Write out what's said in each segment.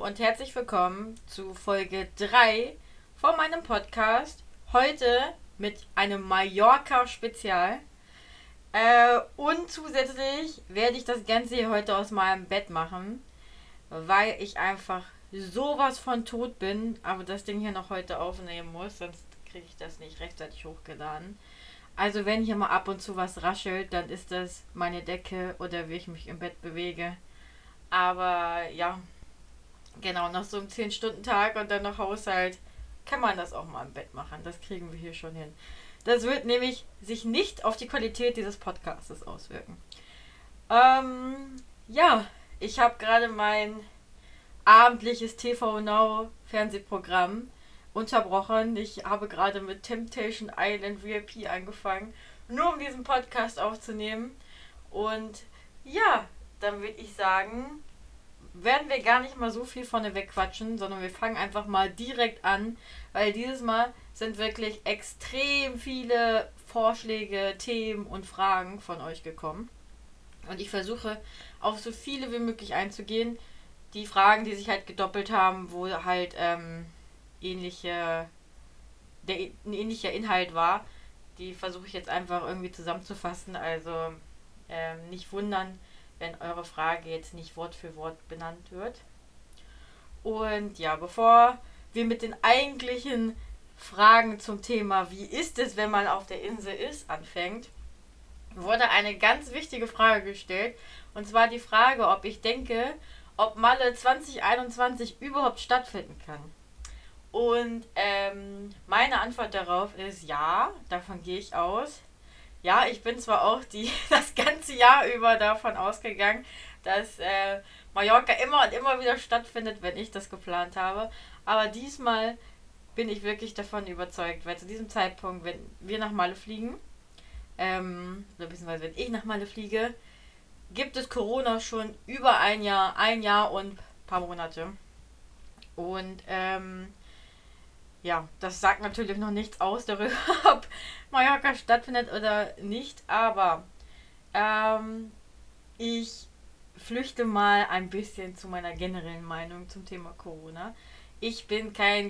und herzlich willkommen zu Folge 3 von meinem Podcast. Heute mit einem Mallorca-Spezial. Und zusätzlich werde ich das Ganze hier heute aus meinem Bett machen, weil ich einfach sowas von tot bin, aber das Ding hier noch heute aufnehmen muss, sonst kriege ich das nicht rechtzeitig hochgeladen. Also wenn hier mal ab und zu was raschelt, dann ist das meine Decke oder wie ich mich im Bett bewege. Aber ja, genau, nach so einem 10-Stunden-Tag und dann noch Haushalt kann man das auch mal im Bett machen. Das kriegen wir hier schon hin. Das wird nämlich sich nicht auf die Qualität dieses Podcasts auswirken. Ja, ich habe gerade mein abendliches TV Now Fernsehprogramm unterbrochen. Ich habe gerade mit Temptation Island VIP angefangen, nur um diesen Podcast aufzunehmen. Und ja, dann würde ich sagen, werden wir gar nicht mal so viel vorneweg quatschen, sondern wir fangen einfach mal direkt an, weil dieses Mal sind wirklich extrem viele Vorschläge, Themen und Fragen von euch gekommen. Und ich versuche auf so viele wie möglich einzugehen. Die Fragen, die sich halt gedoppelt haben, wo halt ein ähnlicher Inhalt war, die versuche ich jetzt einfach irgendwie zusammenzufassen. Also nicht wundern, wenn eure Frage jetzt nicht Wort für Wort benannt wird. Und ja, bevor wir mit den eigentlichen Fragen zum Thema, wie ist es, wenn man auf der Insel ist, anfängt, wurde eine ganz wichtige Frage gestellt. Und zwar die Frage, ob ich denke, ob Malle 2021 überhaupt stattfinden kann. Und meine Antwort darauf ist ja, davon gehe ich aus. Ja, ich bin zwar auch das ganze Jahr über davon ausgegangen, dass Mallorca immer und immer wieder stattfindet, wenn ich das geplant habe. Aber diesmal bin ich wirklich davon überzeugt, weil zu diesem Zeitpunkt, wenn wir nach Malle fliegen, oder beziehungsweise wenn ich nach Malle fliege, gibt es Corona schon über ein Jahr und ein paar Monate. Und ja, das sagt natürlich noch nichts aus darüber, ob Mallorca stattfindet oder nicht, aber ich flüchte mal ein bisschen zu meiner generellen Meinung zum Thema Corona. Ich bin kein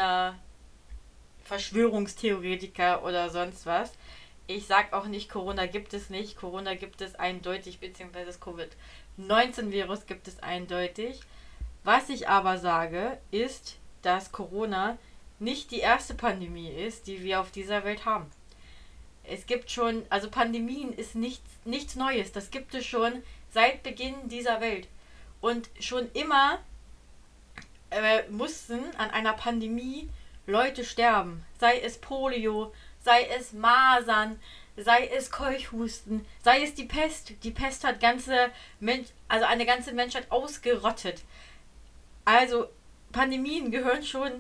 Corona-Verschwörungstheoretiker oder sonst was. Ich sag auch nicht, Corona gibt es nicht. Corona gibt es eindeutig, beziehungsweise das Covid-19-Virus gibt es eindeutig. Was ich aber sage, ist, dass Corona nicht die erste Pandemie ist, die wir auf dieser Welt haben. Es gibt schon, also Pandemien ist nichts Neues. Das gibt es schon seit Beginn dieser Welt. Und schon immer mussten an einer Pandemie Leute sterben. Sei es Polio, sei es Masern, sei es Keuchhusten, sei es die Pest. Die Pest hat eine ganze Menschheit ausgerottet. Also Pandemien gehören schon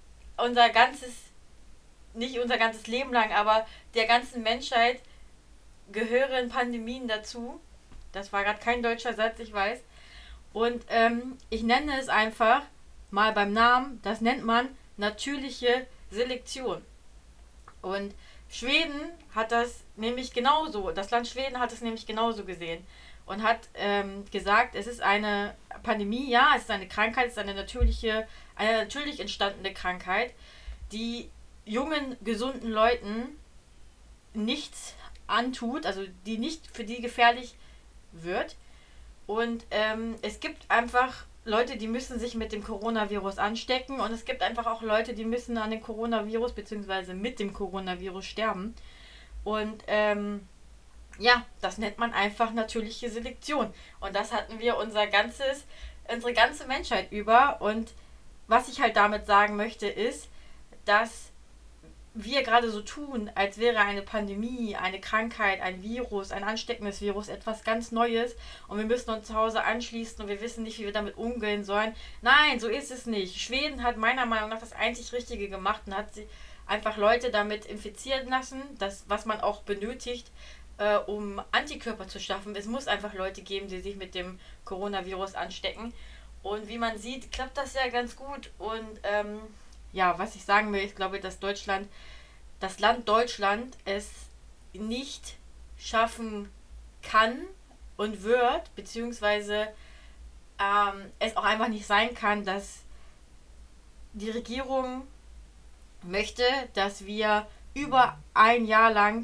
nicht unser ganzes Leben lang, aber der ganzen Menschheit gehören Pandemien dazu. Das war gerade kein deutscher Satz, ich weiß. Und ich nenne es einfach mal beim Namen, das nennt man natürliche Selektion. Und Schweden hat das nämlich genauso, das Land Schweden hat es nämlich genauso gesehen und hat gesagt, es ist eine Pandemie, ja, es ist eine Krankheit, es ist eine natürlich entstandene Krankheit, die jungen, gesunden Leuten nichts antut, also die nicht für die gefährlich wird. Und es gibt einfach Leute, die müssen sich mit dem Coronavirus anstecken und es gibt einfach auch Leute, die müssen an dem Coronavirus bzw. mit dem Coronavirus sterben. Und ja, das nennt man einfach natürliche Selektion. Und das hatten wir unsere ganze Menschheit über. Und was ich halt damit sagen möchte, ist, dass wir gerade so tun, als wäre eine Pandemie, eine Krankheit, ein Virus, ein ansteckendes Virus etwas ganz Neues und wir müssen uns zu Hause anschließen und wir wissen nicht, wie wir damit umgehen sollen. Nein, so ist es nicht. Schweden hat meiner Meinung nach das einzig Richtige gemacht und hat sie einfach Leute damit infizieren lassen, das, was man auch benötigt, um Antikörper zu schaffen. Es muss einfach Leute geben, die sich mit dem Coronavirus anstecken. Und wie man sieht, klappt das ja ganz gut. Und ja, was ich sagen will, ich glaube, dass das Land Deutschland es nicht schaffen kann und wird, beziehungsweise es auch einfach nicht sein kann, dass die Regierung möchte, dass wir über ein Jahr lang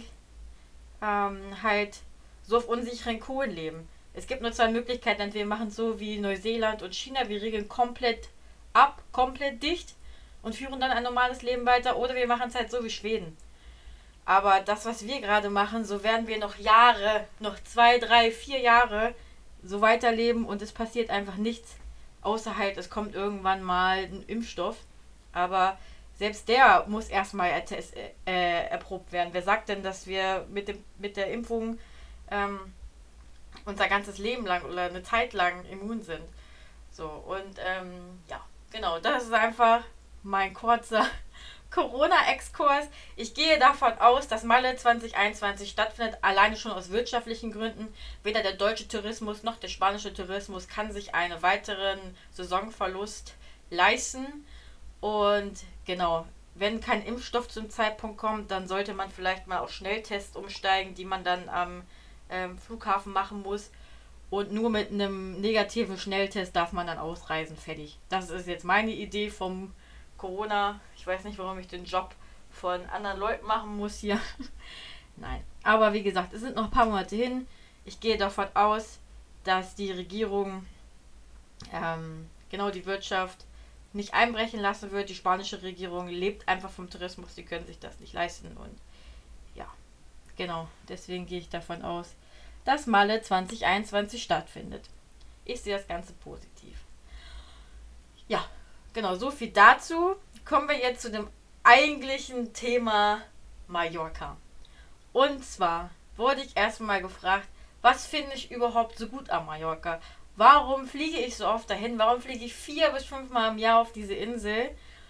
halt so auf unsicheren Kohlen leben. Es gibt nur zwei Möglichkeiten. Entweder wir machen es so wie Neuseeland und China, wir regeln komplett ab, komplett dicht und führen dann ein normales Leben weiter, oder wir machen es halt so wie Schweden. Aber das, was wir gerade machen, so werden wir noch Jahre, noch 2, 3, 4 Jahre so weiterleben und es passiert einfach nichts. Außer halt, es kommt irgendwann mal ein Impfstoff. Aber selbst der muss erstmal erprobt werden. Wer sagt denn, dass wir mit der Impfung unser ganzes Leben lang oder eine Zeit lang immun sind? So, und ja, genau, das ist einfach mein kurzer Corona-Exkurs. Ich gehe davon aus, dass Malle 2021 stattfindet, alleine schon aus wirtschaftlichen Gründen. Weder der deutsche Tourismus noch der spanische Tourismus kann sich einen weiteren Saisonverlust leisten. Und genau, wenn kein Impfstoff zum Zeitpunkt kommt, dann sollte man vielleicht mal auf Schnelltests umsteigen, die man dann am Flughafen machen muss. Und nur mit einem negativen Schnelltest darf man dann ausreisen. Fertig. Das ist jetzt meine Idee vom Corona. Ich weiß nicht, warum ich den Job von anderen Leuten machen muss hier. Nein. Aber wie gesagt, es sind noch ein paar Monate hin. Ich gehe davon aus, dass die Regierung genau die Wirtschaft nicht einbrechen lassen wird. Die spanische Regierung lebt einfach vom Tourismus. Die können sich das nicht leisten. Und ja, genau. Deswegen gehe ich davon aus, dass Malle 2021 stattfindet. Ich sehe das Ganze positiv. Ja, genau, so viel dazu. Kommen wir jetzt zu dem eigentlichen Thema Mallorca. Und zwar wurde ich erstmal gefragt, was finde ich überhaupt so gut am Mallorca? Warum fliege ich so oft dahin? Warum fliege ich 4 bis 5 Mal im Jahr auf diese Insel?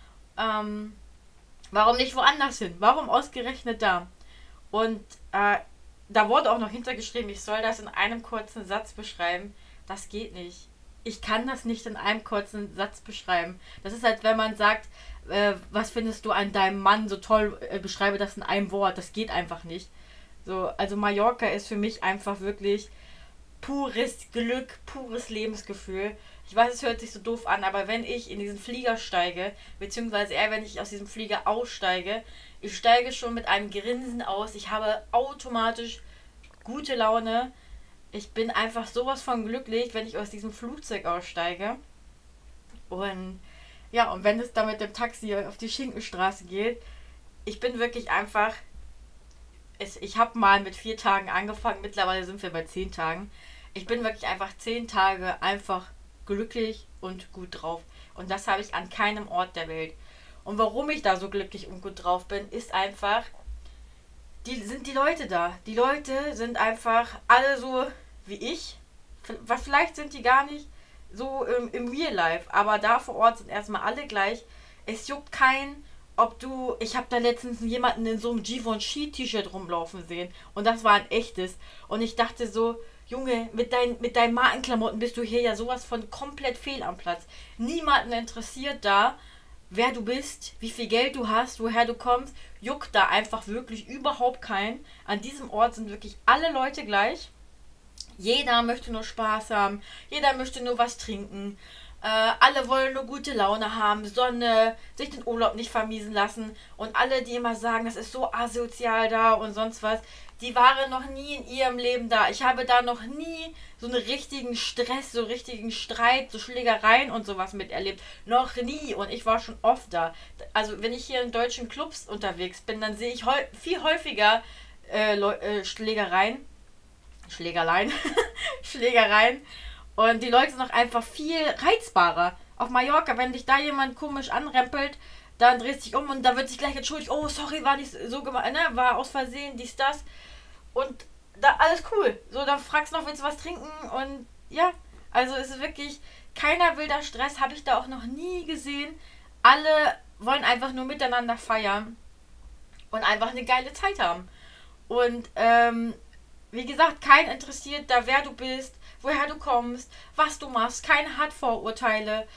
Warum nicht woanders hin? Warum ausgerechnet da? Und da wurde auch noch hintergeschrieben, ich soll das in einem kurzen Satz beschreiben. Das geht nicht. Ich kann das nicht in einem kurzen Satz beschreiben. Das ist halt, wenn man sagt, was findest du an deinem Mann so toll, beschreibe das in einem Wort. Das geht einfach nicht. So, also Mallorca ist für mich einfach wirklich pures Glück, pures Lebensgefühl. Ich weiß, es hört sich so doof an, aber wenn ich in diesen Flieger steige, beziehungsweise eher wenn ich aus diesem Flieger aussteige, ich steige schon mit einem Grinsen aus. Ich habe automatisch gute Laune. Ich bin einfach sowas von glücklich, wenn ich aus diesem Flugzeug aussteige. Und ja, und wenn es dann mit dem Taxi auf die Schinkenstraße geht, ich bin wirklich einfach... Ich habe mal mit 4 Tagen angefangen, mittlerweile sind wir bei 10 Tagen. Ich bin wirklich einfach 10 Tage einfach glücklich und gut drauf. Und das habe ich an keinem Ort der Welt. Und warum ich da so glücklich und gut drauf bin, ist einfach, sind die Leute da. Die Leute sind einfach alle so wie ich. Vielleicht sind die gar nicht so im Real Life, aber da vor Ort sind erstmal alle gleich. Es juckt keinen, ob du... Ich habe da letztens jemanden in so einem Givenchy-T-Shirt rumlaufen sehen. Und das war ein echtes. Und ich dachte so, Junge, mit deinen Markenklamotten bist du hier ja sowas von komplett fehl am Platz. Niemanden interessiert da, wer du bist, wie viel Geld du hast, woher du kommst. Juckt da einfach wirklich überhaupt keinen. An diesem Ort sind wirklich alle Leute gleich. Jeder möchte nur Spaß haben. Jeder möchte nur was trinken. Alle wollen nur gute Laune haben, Sonne, sich den Urlaub nicht vermiesen lassen. Und alle, die immer sagen, das ist so asozial da und sonst was, die waren noch nie in ihrem Leben da. Ich habe da noch nie so einen richtigen Stress, so richtigen Streit, so Schlägereien und sowas miterlebt. Noch nie. Und ich war schon oft da. Also wenn ich hier in deutschen Clubs unterwegs bin, dann sehe ich viel häufiger Schlägereien. Schlägereien. Und die Leute sind auch einfach viel reizbarer. Auf Mallorca, wenn dich da jemand komisch anrempelt, dann drehst du dich um und da wird sich gleich entschuldigt. Oh, sorry, war nicht so gemeint, ne? War aus Versehen, dies, das. Und da alles cool. So, dann fragst du noch, willst du was trinken? Und ja, also es ist wirklich, keiner will da Stress, habe ich da auch noch nie gesehen. Alle wollen einfach nur miteinander feiern und einfach eine geile Zeit haben. Und wie gesagt, keinen interessiert da, wer du bist, woher du kommst, was du machst. Keiner hat Vorurteile.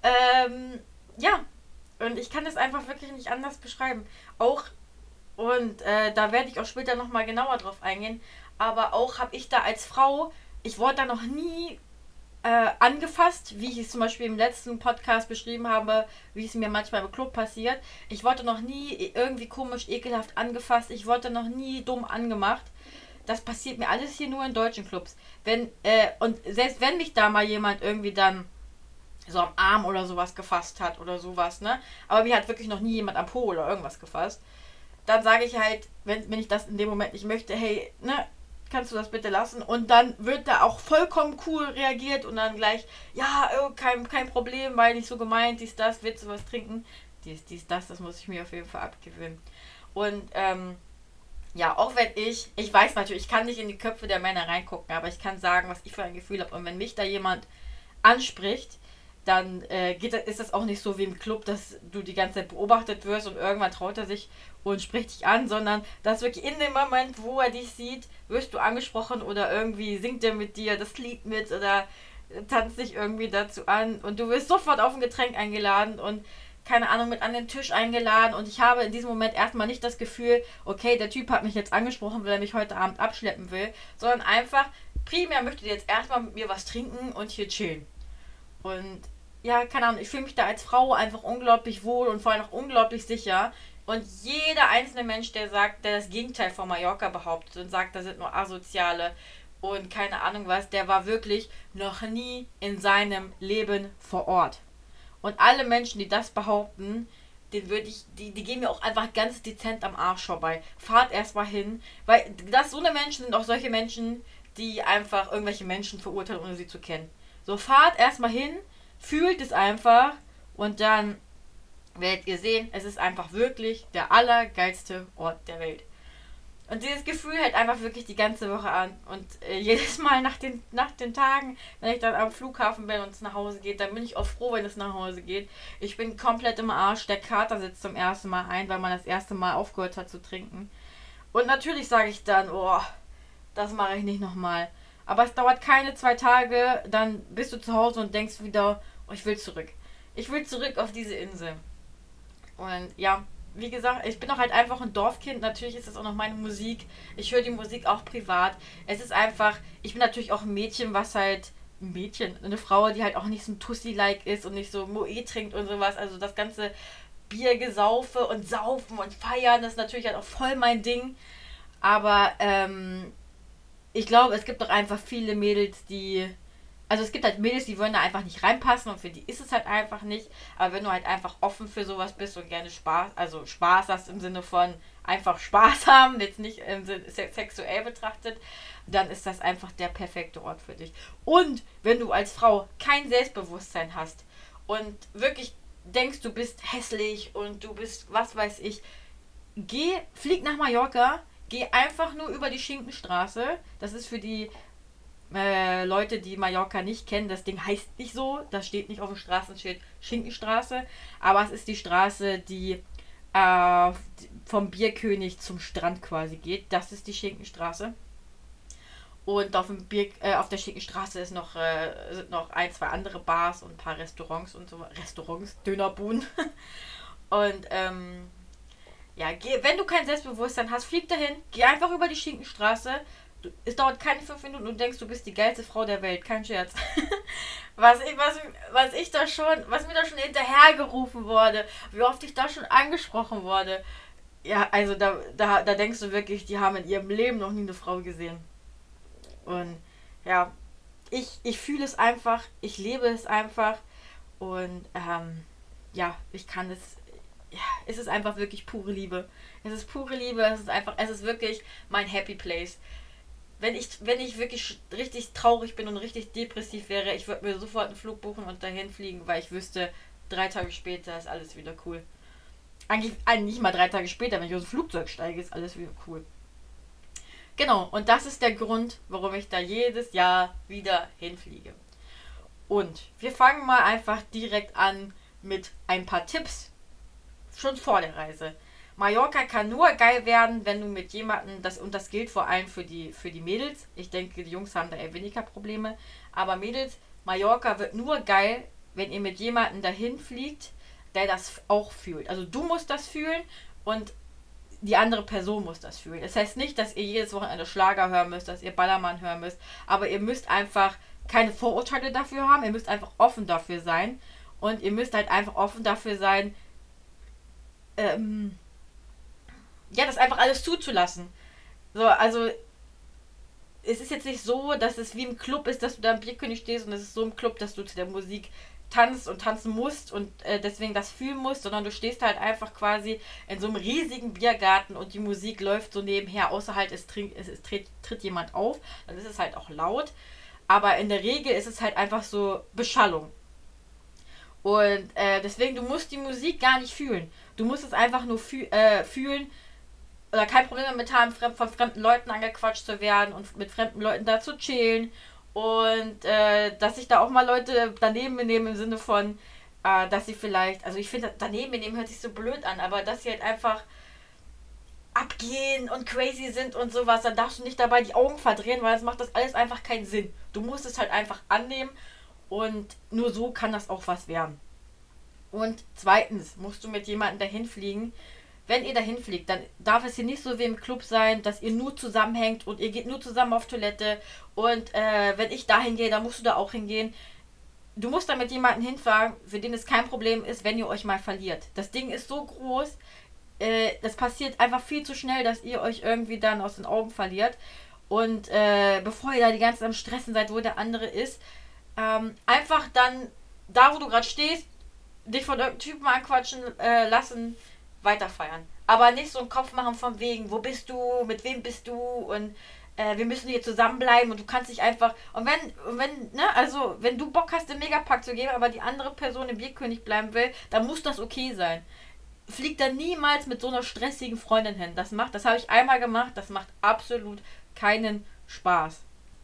Ja, und ich kann das einfach wirklich nicht anders beschreiben. Auch, und da werde ich auch später nochmal genauer drauf eingehen, aber auch habe ich da als Frau, ich wurde da noch nie angefasst, wie ich es zum Beispiel im letzten Podcast beschrieben habe, wie es mir manchmal im Club passiert. Ich wurde noch nie irgendwie komisch, ekelhaft angefasst. Ich wurde noch nie dumm angemacht. Das passiert mir alles hier nur in deutschen Clubs. Und selbst wenn mich da mal jemand irgendwie dann so am Arm oder sowas gefasst hat oder sowas, ne? Aber mir hat wirklich noch nie jemand am Po oder irgendwas gefasst. Dann sage ich halt, wenn ich das in dem Moment nicht möchte, hey, ne, kannst du das bitte lassen? Und dann wird da auch vollkommen cool reagiert und dann gleich, ja, kein Problem, weil nicht so gemeint, das, willst du was trinken? Das muss ich mir auf jeden Fall abgewöhnen. Und, ja, auch wenn ich weiß natürlich, ich kann nicht in die Köpfe der Männer reingucken, aber ich kann sagen, was ich für ein Gefühl habe. Und wenn mich da jemand anspricht, dann ist das auch nicht so wie im Club, dass du die ganze Zeit beobachtet wirst und irgendwann traut er sich und spricht dich an, sondern dass wirklich in dem Moment, wo er dich sieht, wirst du angesprochen oder irgendwie singt er mit dir das Lied mit oder tanzt dich irgendwie dazu an und du wirst sofort auf ein Getränk eingeladen und keine Ahnung, mit an den Tisch eingeladen und ich habe in diesem Moment erstmal nicht das Gefühl, okay, der Typ hat mich jetzt angesprochen, weil er mich heute Abend abschleppen will, sondern einfach, primär möchte der jetzt erstmal mit mir was trinken und hier chillen. Und ja, keine Ahnung, ich fühle mich da als Frau einfach unglaublich wohl und vor allem auch unglaublich sicher. Und jeder einzelne Mensch, der sagt, der das Gegenteil von Mallorca behauptet und sagt, da sind nur Asoziale und keine Ahnung was, der war wirklich noch nie in seinem Leben vor Ort. Und alle Menschen, die das behaupten, die gehen mir auch einfach ganz dezent am Arsch vorbei. Fahrt erstmal hin, weil das so eine Menschen sind auch solche Menschen, die einfach irgendwelche Menschen verurteilen, ohne sie zu kennen. So, fahrt erstmal hin, fühlt es einfach und dann werdet ihr sehen, es ist einfach wirklich der allergeilste Ort der Welt. Und dieses Gefühl hält einfach wirklich die ganze Woche an. Und jedes Mal nach den Tagen, wenn ich dann am Flughafen bin und es nach Hause geht, dann bin ich auch froh, wenn es nach Hause geht. Ich bin komplett im Arsch. Der Kater sitzt zum ersten Mal ein, weil man das erste Mal aufgehört hat zu trinken. Und natürlich sage ich dann, oh, das mache ich nicht nochmal. Aber es dauert keine 2 Tage, dann bist du zu Hause und denkst wieder, oh, ich will zurück. Ich will zurück auf diese Insel. Und ja, wie gesagt, ich bin auch halt einfach ein Dorfkind. Natürlich ist das auch noch meine Musik. Ich höre die Musik auch privat. Es ist einfach, ich bin natürlich auch ein Mädchen, eine Frau, die halt auch nicht so ein Tussi-like ist und nicht so Moe trinkt und sowas. Also das ganze Biergesaufe und Saufen und Feiern, das ist natürlich halt auch voll mein Ding. Aber ich glaube, es gibt doch einfach viele Mädels, also es gibt halt Mädels, die wollen da einfach nicht reinpassen und für die ist es halt einfach nicht. Aber wenn du halt einfach offen für sowas bist und gerne Spaß hast im Sinne von einfach Spaß haben, jetzt nicht sexuell betrachtet, dann ist das einfach der perfekte Ort für dich. Und wenn du als Frau kein Selbstbewusstsein hast und wirklich denkst, du bist hässlich und du bist, was weiß ich, flieg nach Mallorca, geh einfach nur über die Schinkenstraße. Das ist für die Leute, die Mallorca nicht kennen, das Ding heißt nicht so, das steht nicht auf dem Straßenschild Schinkenstraße, aber es ist die Straße, die vom Bierkönig zum Strand quasi geht. Das ist die Schinkenstraße. Und auf der Schinkenstraße sind noch 1, 2 andere Bars und ein paar Restaurants und so. Restaurants, Dönerbuden. Und ja, wenn du kein Selbstbewusstsein hast, flieg dahin, geh einfach über die Schinkenstraße. Es dauert keine 5 Minuten und du denkst, du bist die geilste Frau der Welt. Kein Scherz. was mir da schon hinterhergerufen wurde, wie oft ich da schon angesprochen wurde. Ja, also da denkst du wirklich, die haben in ihrem Leben noch nie eine Frau gesehen. Und ja, ich fühle es einfach, ich lebe es einfach und ja, ich kann es, ja, es ist einfach wirklich pure Liebe. Es ist pure Liebe, es ist wirklich mein Happy Place. Wenn ich wirklich richtig traurig bin und richtig depressiv wäre, ich würde mir sofort einen Flug buchen und dahin fliegen, weil ich wüsste, 3 Tage später ist alles wieder cool. Eigentlich nicht mal 3 Tage später, wenn ich aus dem Flugzeug steige, ist alles wieder cool. Genau, und das ist der Grund, warum ich da jedes Jahr wieder hinfliege. Und wir fangen mal einfach direkt an mit ein paar Tipps schon vor der Reise. Mallorca kann nur geil werden, wenn du mit jemandem, und das gilt vor allem für die Mädels, ich denke, die Jungs haben da eher weniger Probleme, aber Mädels, Mallorca wird nur geil, wenn ihr mit jemandem dahin fliegt, der das auch fühlt. Also du musst das fühlen und die andere Person muss das fühlen. Das heißt nicht, dass ihr jedes Wochenende Schlager hören müsst, dass ihr Ballermann hören müsst, aber ihr müsst einfach keine Vorurteile dafür haben, ihr müsst einfach offen dafür sein. Und ihr müsst halt einfach offen dafür sein, ja, das einfach alles zuzulassen. So, also es ist jetzt nicht so, dass es wie im Club ist, dass du da im Bierkönig stehst und es ist so im Club, dass du zu der Musik tanzt und tanzen musst und deswegen das fühlen musst, sondern du stehst halt einfach quasi in so einem riesigen Biergarten und die Musik läuft so nebenher, außer halt tritt jemand auf, dann ist es halt auch laut, aber in der Regel ist es halt einfach so Beschallung. Und deswegen, du musst die Musik gar nicht fühlen. Du musst es einfach nur fühlen oder kein Problem damit haben, von fremden Leuten angequatscht zu werden und mit fremden Leuten da zu chillen. Und dass sich da auch mal Leute daneben benehmen im Sinne von, dass sie vielleicht, also ich finde, daneben benehmen hört sich so blöd an, aber dass sie halt einfach abgehen und crazy sind und sowas, dann darfst du nicht dabei die Augen verdrehen, weil das macht das alles einfach keinen Sinn. Du musst es halt einfach annehmen und nur so kann das auch was werden. Und zweitens musst du mit jemandem dahin fliegen. Wenn ihr dahin fliegt, dann darf es hier nicht so wie im Club sein, dass ihr nur zusammenhängt und ihr geht nur zusammen auf Toilette. Und wenn ich dahin gehe, dann musst du da auch hingehen. Du musst da mit jemandem hinfahren, für den es kein Problem ist, wenn ihr euch mal verliert. Das Ding ist so groß, das passiert einfach viel zu schnell, dass ihr euch irgendwie dann aus den Augen verliert. Und bevor ihr da die ganze Zeit am Stressen seid, wo der andere ist, einfach dann, da wo du gerade stehst, dich von irgendeinem Typen anquatschen lassen, weiter feiern. Aber nicht so einen Kopf machen von wegen, wo bist du, mit wem bist du und wir müssen hier zusammenbleiben und du kannst dich einfach, und wenn, ne, also wenn du Bock hast, den Megapack zu geben, aber die andere Person im Bierkönig bleiben will, dann muss das okay sein. Flieg da niemals mit so einer stressigen Freundin hin. Das habe ich einmal gemacht, das macht absolut keinen Spaß.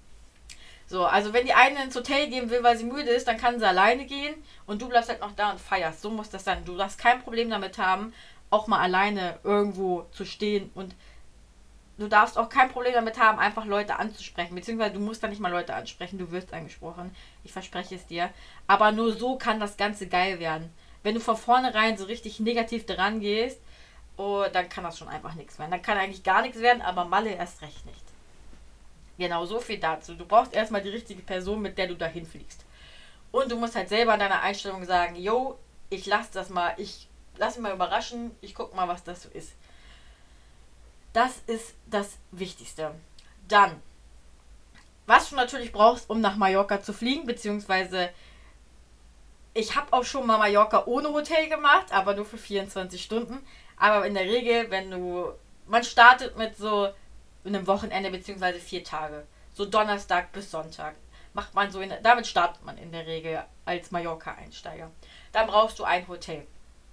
So, also wenn die eine ins Hotel gehen will, weil sie müde ist, dann kann sie alleine gehen und du bleibst halt noch da und feierst. So muss das sein. Du darfst kein Problem damit haben, auch mal alleine irgendwo zu stehen und du darfst auch kein Problem damit haben, einfach Leute anzusprechen. Beziehungsweise du musst da nicht mal Leute ansprechen, du wirst angesprochen. Ich verspreche es dir. Aber nur so kann das Ganze geil werden. Wenn du von vornherein so richtig negativ dran gehst, oh, dann kann das schon einfach nichts werden. Dann kann eigentlich gar nichts werden, aber Malle erst recht nicht. Genau, so viel dazu. Du brauchst erstmal die richtige Person, mit der du dahin fliegst. Und du musst halt selber in deiner Einstellung sagen, yo, ich lass mich mal überraschen, ich guck mal, was das so ist. Das ist das Wichtigste. Dann, was du natürlich brauchst, um nach Mallorca zu fliegen, beziehungsweise ich habe auch schon mal Mallorca ohne Hotel gemacht, aber nur für 24 Stunden. Aber in der Regel, man startet mit so einem Wochenende beziehungsweise 4 Tage. So Donnerstag bis Sonntag. Damit startet man in der Regel als Mallorca-Einsteiger. Dann brauchst du ein Hotel.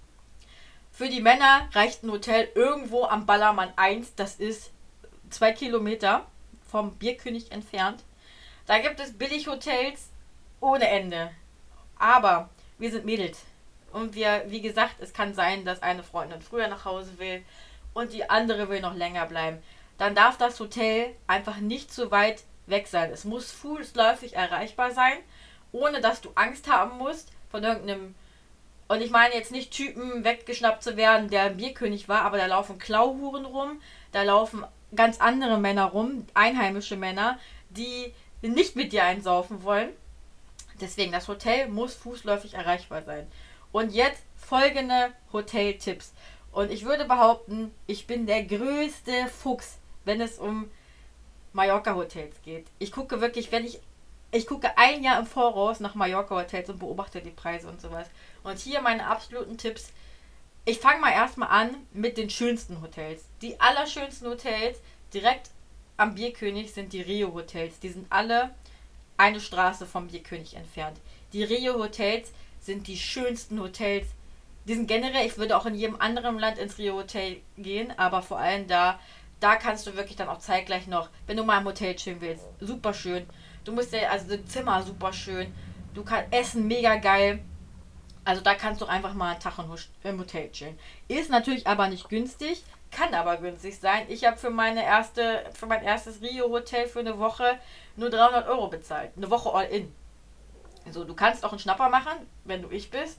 Für die Männer reicht ein Hotel irgendwo am Ballermann 1. Das ist 2 Kilometer vom Bierkönig entfernt. Da gibt es Billighotels ohne Ende. Aber wir sind Mädels. Und wie gesagt, es kann sein, dass eine Freundin früher nach Hause will und die andere will noch länger bleiben. Dann darf das Hotel einfach nicht zu weit weg sein. Es muss fußläufig erreichbar sein, ohne dass du Angst haben musst von irgendeinem, und ich meine jetzt nicht Typen weggeschnappt zu werden, der ein Bierkönig war, aber da laufen Klauhuren rum, da laufen ganz andere Männer rum, einheimische Männer, die nicht mit dir einsaufen wollen. Deswegen, das Hotel muss fußläufig erreichbar sein. Und jetzt folgende Hoteltipps. Und ich würde behaupten, ich bin der größte Fuchs, wenn es um Mallorca-Hotels geht. Ich gucke wirklich, ich gucke ein Jahr im Voraus nach Mallorca-Hotels und beobachte die Preise und sowas. Und hier meine absoluten Tipps. Ich fange mal erstmal an mit den schönsten Hotels. Die allerschönsten Hotels direkt am Bierkönig sind die Rio-Hotels. Die sind alle eine Straße vom Bierkönig entfernt. Die Rio-Hotels sind die schönsten Hotels. Die sind generell, ich würde auch in jedem anderen Land ins Rio-Hotel gehen, aber vor allem da kannst du wirklich dann auch zeitgleich noch, wenn du mal im Hotel chillen willst, super schön. Du musst ja, also das Zimmer super schön. Du kannst essen, mega geil. Also da kannst du einfach mal einen Tag im Hotel chillen. Ist natürlich aber nicht günstig, kann aber günstig sein. Ich habe für mein erstes Rio-Hotel für eine Woche nur 300 Euro bezahlt. Eine Woche all in. Also du kannst auch einen Schnapper machen, wenn du ich bist.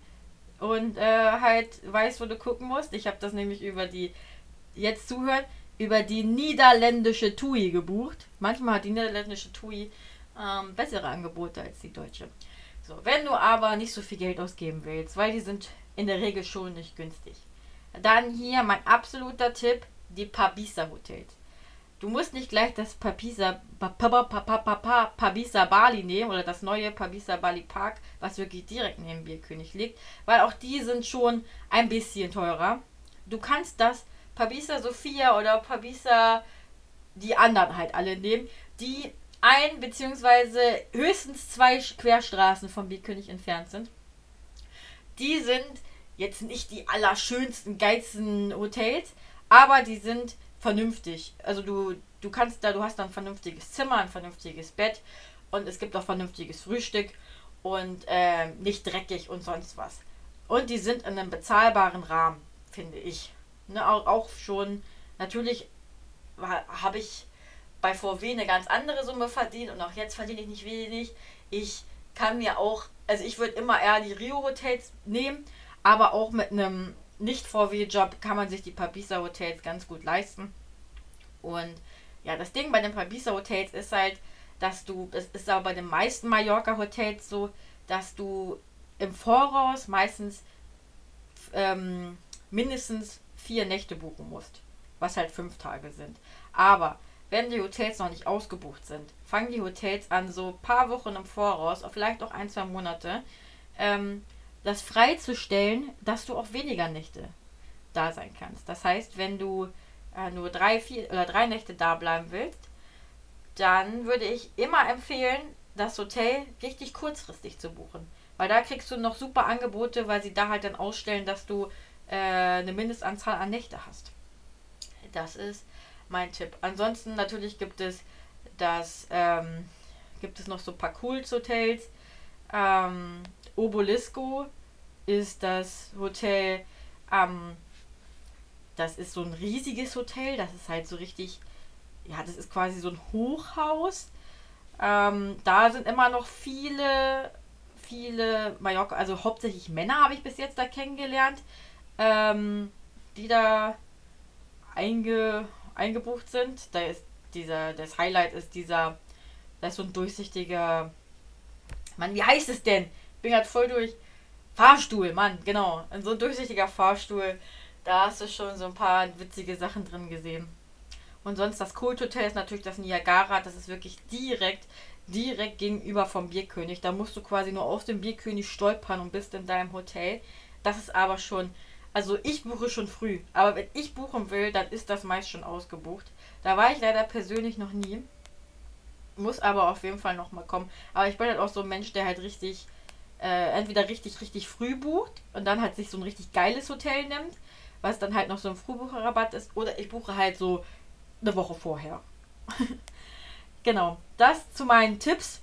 Und halt weißt, wo du gucken musst. Ich habe das nämlich über die niederländische TUI gebucht. Manchmal hat die niederländische TUI bessere Angebote als die deutsche. So, wenn du aber nicht so viel Geld ausgeben willst, weil die sind in der Regel schon nicht günstig, dann hier mein absoluter Tipp, die Pabisa Hotels. Du musst nicht gleich das Pabisa Bali nehmen oder das neue Pabisa Bali Park, was wirklich direkt neben Bierkönig liegt, weil auch die sind schon ein bisschen teurer. Du kannst das Pabisa Sofia oder Pabisa, die anderen halt alle nehmen, die ein bzw. höchstens 2 Querstraßen vom Bierkönig entfernt sind. Die sind jetzt nicht die allerschönsten, geilsten Hotels, aber die sind vernünftig. Also du kannst da, du hast da ein vernünftiges Zimmer, ein vernünftiges Bett und es gibt auch vernünftiges Frühstück und nicht dreckig und sonst was. Und die sind in einem bezahlbaren Rahmen, finde ich. Ne, auch schon, natürlich habe ich bei VW eine ganz andere Summe verdient und auch jetzt verdiene ich nicht wenig. Ich kann mir auch, also ich würde immer eher die Rio-Hotels nehmen, aber auch mit einem Nicht-VW-Job kann man sich die Pabisa-Hotels ganz gut leisten. Und ja, das Ding bei den Pabisa-Hotels ist halt, dass du, das ist aber bei den meisten Mallorca-Hotels so, dass du im Voraus meistens mindestens 4 Nächte buchen musst, was halt 5 Tage sind. Aber wenn die Hotels noch nicht ausgebucht sind, fangen die Hotels an, so ein paar Wochen im Voraus, vielleicht auch 1, 2 Monate, das freizustellen, dass du auch weniger Nächte da sein kannst. Das heißt, wenn du nur 3 Nächte da bleiben willst, dann würde ich immer empfehlen, das Hotel richtig kurzfristig zu buchen. Weil da kriegst du noch super Angebote, weil sie da halt dann ausstellen, dass du eine Mindestanzahl an Nächte hast. Das ist mein Tipp. Ansonsten natürlich gibt es noch so ein paar Cools-Hotels. Obelisco ist das Hotel, das ist so ein riesiges Hotel, das ist halt so richtig, ja, das ist quasi so ein Hochhaus. Da sind immer noch viele Mallorca, also hauptsächlich Männer habe ich bis jetzt da kennengelernt, die da eingebucht sind. Da ist das Highlight ist da ist so ein durchsichtiger, Mann, wie heißt es denn? Ich bin gerade voll durch. Fahrstuhl, Mann, genau. So ein durchsichtiger Fahrstuhl. Da hast du schon so ein paar witzige Sachen drin gesehen. Und sonst das Cold Hotel ist natürlich das Niagara. Das ist wirklich direkt gegenüber vom Bierkönig. Da musst du quasi nur aus dem Bierkönig stolpern und bist in deinem Hotel. Das ist aber schon, also ich buche schon früh. Aber wenn ich buchen will, dann ist das meist schon ausgebucht. Da war ich leider persönlich noch nie. Muss aber auf jeden Fall nochmal kommen. Aber ich bin halt auch so ein Mensch, der halt richtig, entweder richtig früh bucht und dann halt sich so ein richtig geiles Hotel nimmt, was dann halt noch so ein Frühbucherrabatt ist. Oder ich buche halt so eine Woche vorher. Genau, das zu meinen Tipps,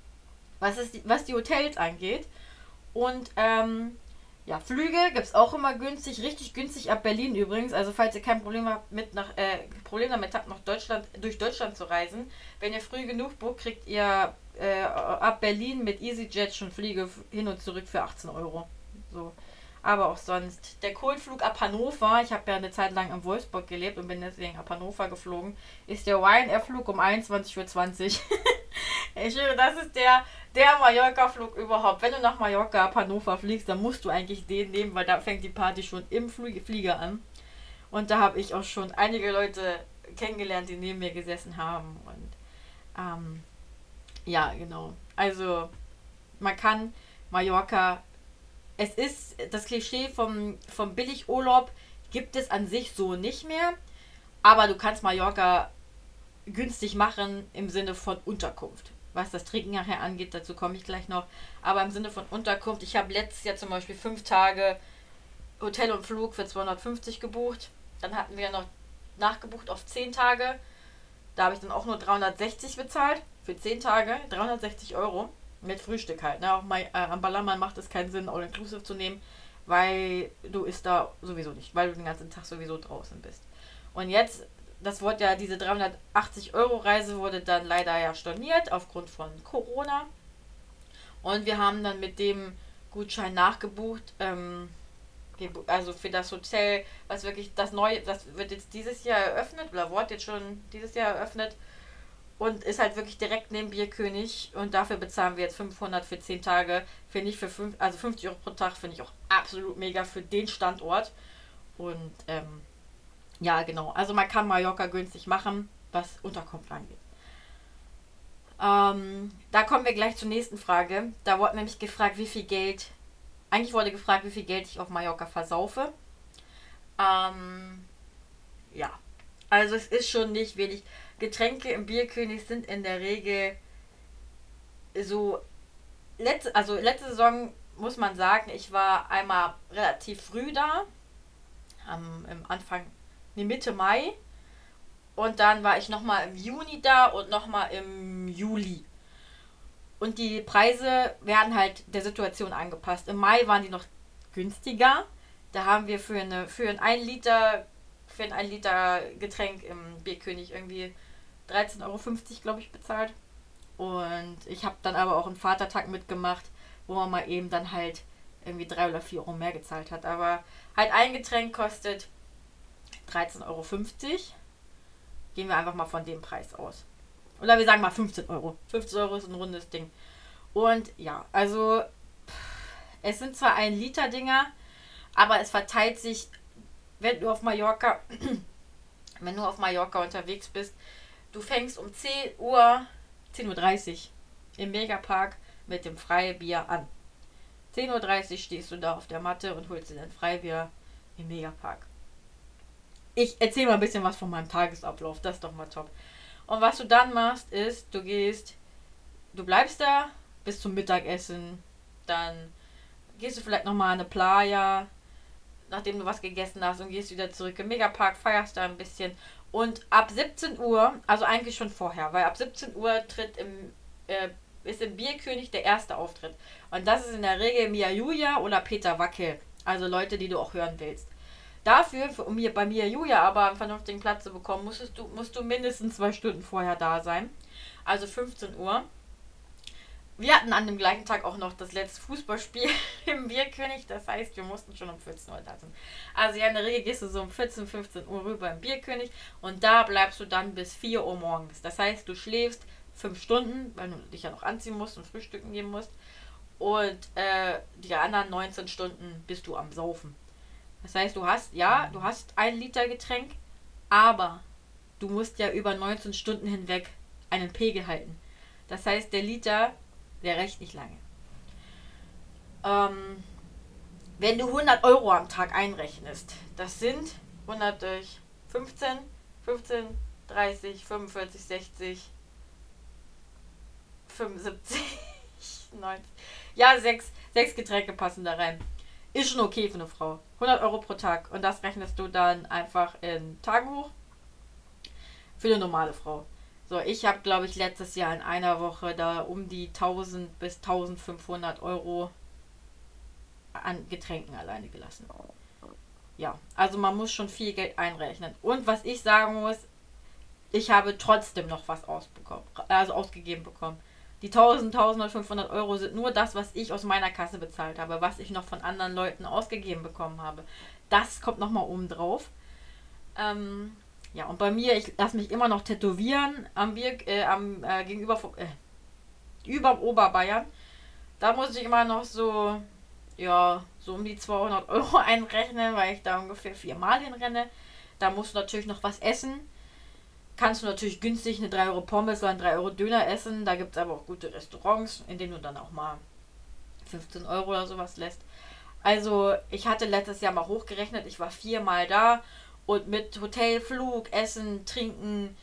was die Hotels angeht. Und ja, Flüge gibt es auch immer günstig, richtig günstig ab Berlin übrigens. Also falls ihr kein Problem habt Problem damit habt, durch Deutschland zu reisen, wenn ihr früh genug bucht, kriegt ihr ab Berlin mit EasyJet schon Flüge hin und zurück für 18 Euro. So. Aber auch sonst. Der Kohlflug ab Hannover, ich habe ja eine Zeit lang in Wolfsburg gelebt und bin deswegen ab Hannover geflogen, ist der Ryanair-Flug um 21:20 Uhr. Ich schwöre, das ist der Mallorca-Flug überhaupt. Wenn du nach Mallorca ab Hannover fliegst, dann musst du eigentlich den nehmen, weil da fängt die Party schon im Flieger an. Und da habe ich auch schon einige Leute kennengelernt, die neben mir gesessen haben. Und ja, genau. Also man kann Mallorca, es ist das Klischee vom Billigurlaub, gibt es an sich so nicht mehr. Aber du kannst Mallorca günstig machen im Sinne von Unterkunft. Was das Trinken nachher angeht, dazu komme ich gleich noch. Aber im Sinne von Unterkunft, ich habe letztes Jahr zum Beispiel 5 Tage Hotel und Flug für 250 gebucht. Dann hatten wir noch nachgebucht auf 10 Tage. Da habe ich dann auch nur 360 bezahlt. Für 10 Tage 360 Euro. Mit Frühstück halt. Ne? Auch am Ballermann macht es keinen Sinn, All-Inclusive zu nehmen, weil du isst da sowieso nicht, weil du den ganzen Tag sowieso draußen bist. Und jetzt, diese 380 Euro Reise wurde dann leider ja storniert aufgrund von Corona. Und wir haben dann mit dem Gutschein nachgebucht, also für das Hotel, was wirklich das wird jetzt dieses Jahr eröffnet, oder wurde jetzt schon dieses Jahr eröffnet. und ist halt wirklich direkt neben Bierkönig und dafür bezahlen wir jetzt 500 für 10 Tage. Finde ich also 50 Euro pro Tag finde ich auch absolut mega für den Standort. Und ja, genau. Also man kann Mallorca günstig machen, was Unterkunft angeht. Da kommen wir gleich zur nächsten Frage. Da wurde nämlich gefragt, eigentlich wurde gefragt, wie viel Geld ich auf Mallorca versaufe. Ja, also es ist schon nicht wenig. Getränke im Bierkönig sind in der Regel so, letzte Saison muss man sagen, ich war einmal relativ früh da, im Anfang, nee, Mitte Mai. Und dann war ich nochmal im Juni da und nochmal im Juli. Und die Preise werden halt der Situation angepasst. Im Mai waren die noch günstiger. Da haben wir für ein 1 Liter, Getränk im Bierkönig irgendwie 13,50 Euro, glaube ich, bezahlt. Und ich habe dann aber auch einen Vatertag mitgemacht, wo man mal eben dann halt irgendwie 3 oder 4 Euro mehr gezahlt hat. Aber halt ein Getränk kostet 13,50 Euro. Gehen wir einfach mal von dem Preis aus. Oder wir sagen mal 15 Euro. 15 Euro ist ein rundes Ding. Und ja, also es sind zwar 1 Liter Dinger, aber es verteilt sich, wenn du auf Mallorca unterwegs bist, du fängst um 10:30 Uhr im Megapark mit dem Freibier an. 10:30 Uhr stehst du da auf der Matte und holst dir dein Freibier im Megapark. Ich erzähle mal ein bisschen was von meinem Tagesablauf, das ist doch mal top. Und was du dann machst, ist, du bleibst da bis zum Mittagessen, dann gehst du vielleicht nochmal an eine Playa, nachdem du was gegessen hast und gehst wieder zurück im Megapark, feierst da ein bisschen und ab 17 Uhr, also eigentlich schon vorher, weil ab 17 Uhr ist im Bierkönig der erste Auftritt. Und das ist in der Regel Mia Julia oder Peter Wackel, also Leute, die du auch hören willst. Dafür, um hier bei Mia Julia aber einen vernünftigen Platz zu bekommen, musst du mindestens 2 Stunden vorher da sein. Also 15 Uhr. Wir hatten an dem gleichen Tag auch noch das letzte Fußballspiel im Bierkönig. Das heißt, wir mussten schon um 14 Uhr da sein. Also ja, in der Regel gehst du so um 14, 15 Uhr rüber im Bierkönig und da bleibst du dann bis 4 Uhr morgens. Das heißt, du schläfst 5 Stunden, weil du dich ja noch anziehen musst und frühstücken gehen musst. Und die anderen 19 Stunden bist du am Saufen. Das heißt, du hast 1 Liter Getränk, aber du musst ja über 19 Stunden hinweg einen Pegel halten. Das heißt, der Liter, der reicht nicht lange. Wenn du 100 Euro am Tag einrechnest, das sind 100 durch 15, 30, 45, 60, 75, 90. Ja, 6 Getränke passen da rein. Ist schon okay für eine Frau. 100 Euro pro Tag. Und das rechnest du dann einfach in Tagen hoch. Für eine normale Frau. So, ich habe, glaube ich, letztes Jahr in einer Woche da um die 1000 bis 1500 Euro an Getränken alleine gelassen. Ja, also man muss schon viel Geld einrechnen. Und was ich sagen muss, ich habe trotzdem noch was ausgegeben bekommen. Die 1500 Euro sind nur das, was ich aus meiner Kasse bezahlt habe, was ich noch von anderen Leuten ausgegeben bekommen habe. Das kommt nochmal oben drauf. Ja, und bei mir, ich lasse mich immer noch tätowieren über Oberbayern. Da muss ich immer noch so um die 200 Euro einrechnen, weil ich da ungefähr 4-mal hinrenne. Da musst du natürlich noch was essen. Kannst du natürlich günstig eine 3 Euro Pommes oder einen 3 Euro Döner essen. Da gibt es aber auch gute Restaurants, in denen du dann auch mal 15 Euro oder sowas lässt. Also ich hatte letztes Jahr mal hochgerechnet, ich war 4-mal da und mit Hotel, Flug, Essen, Trinken,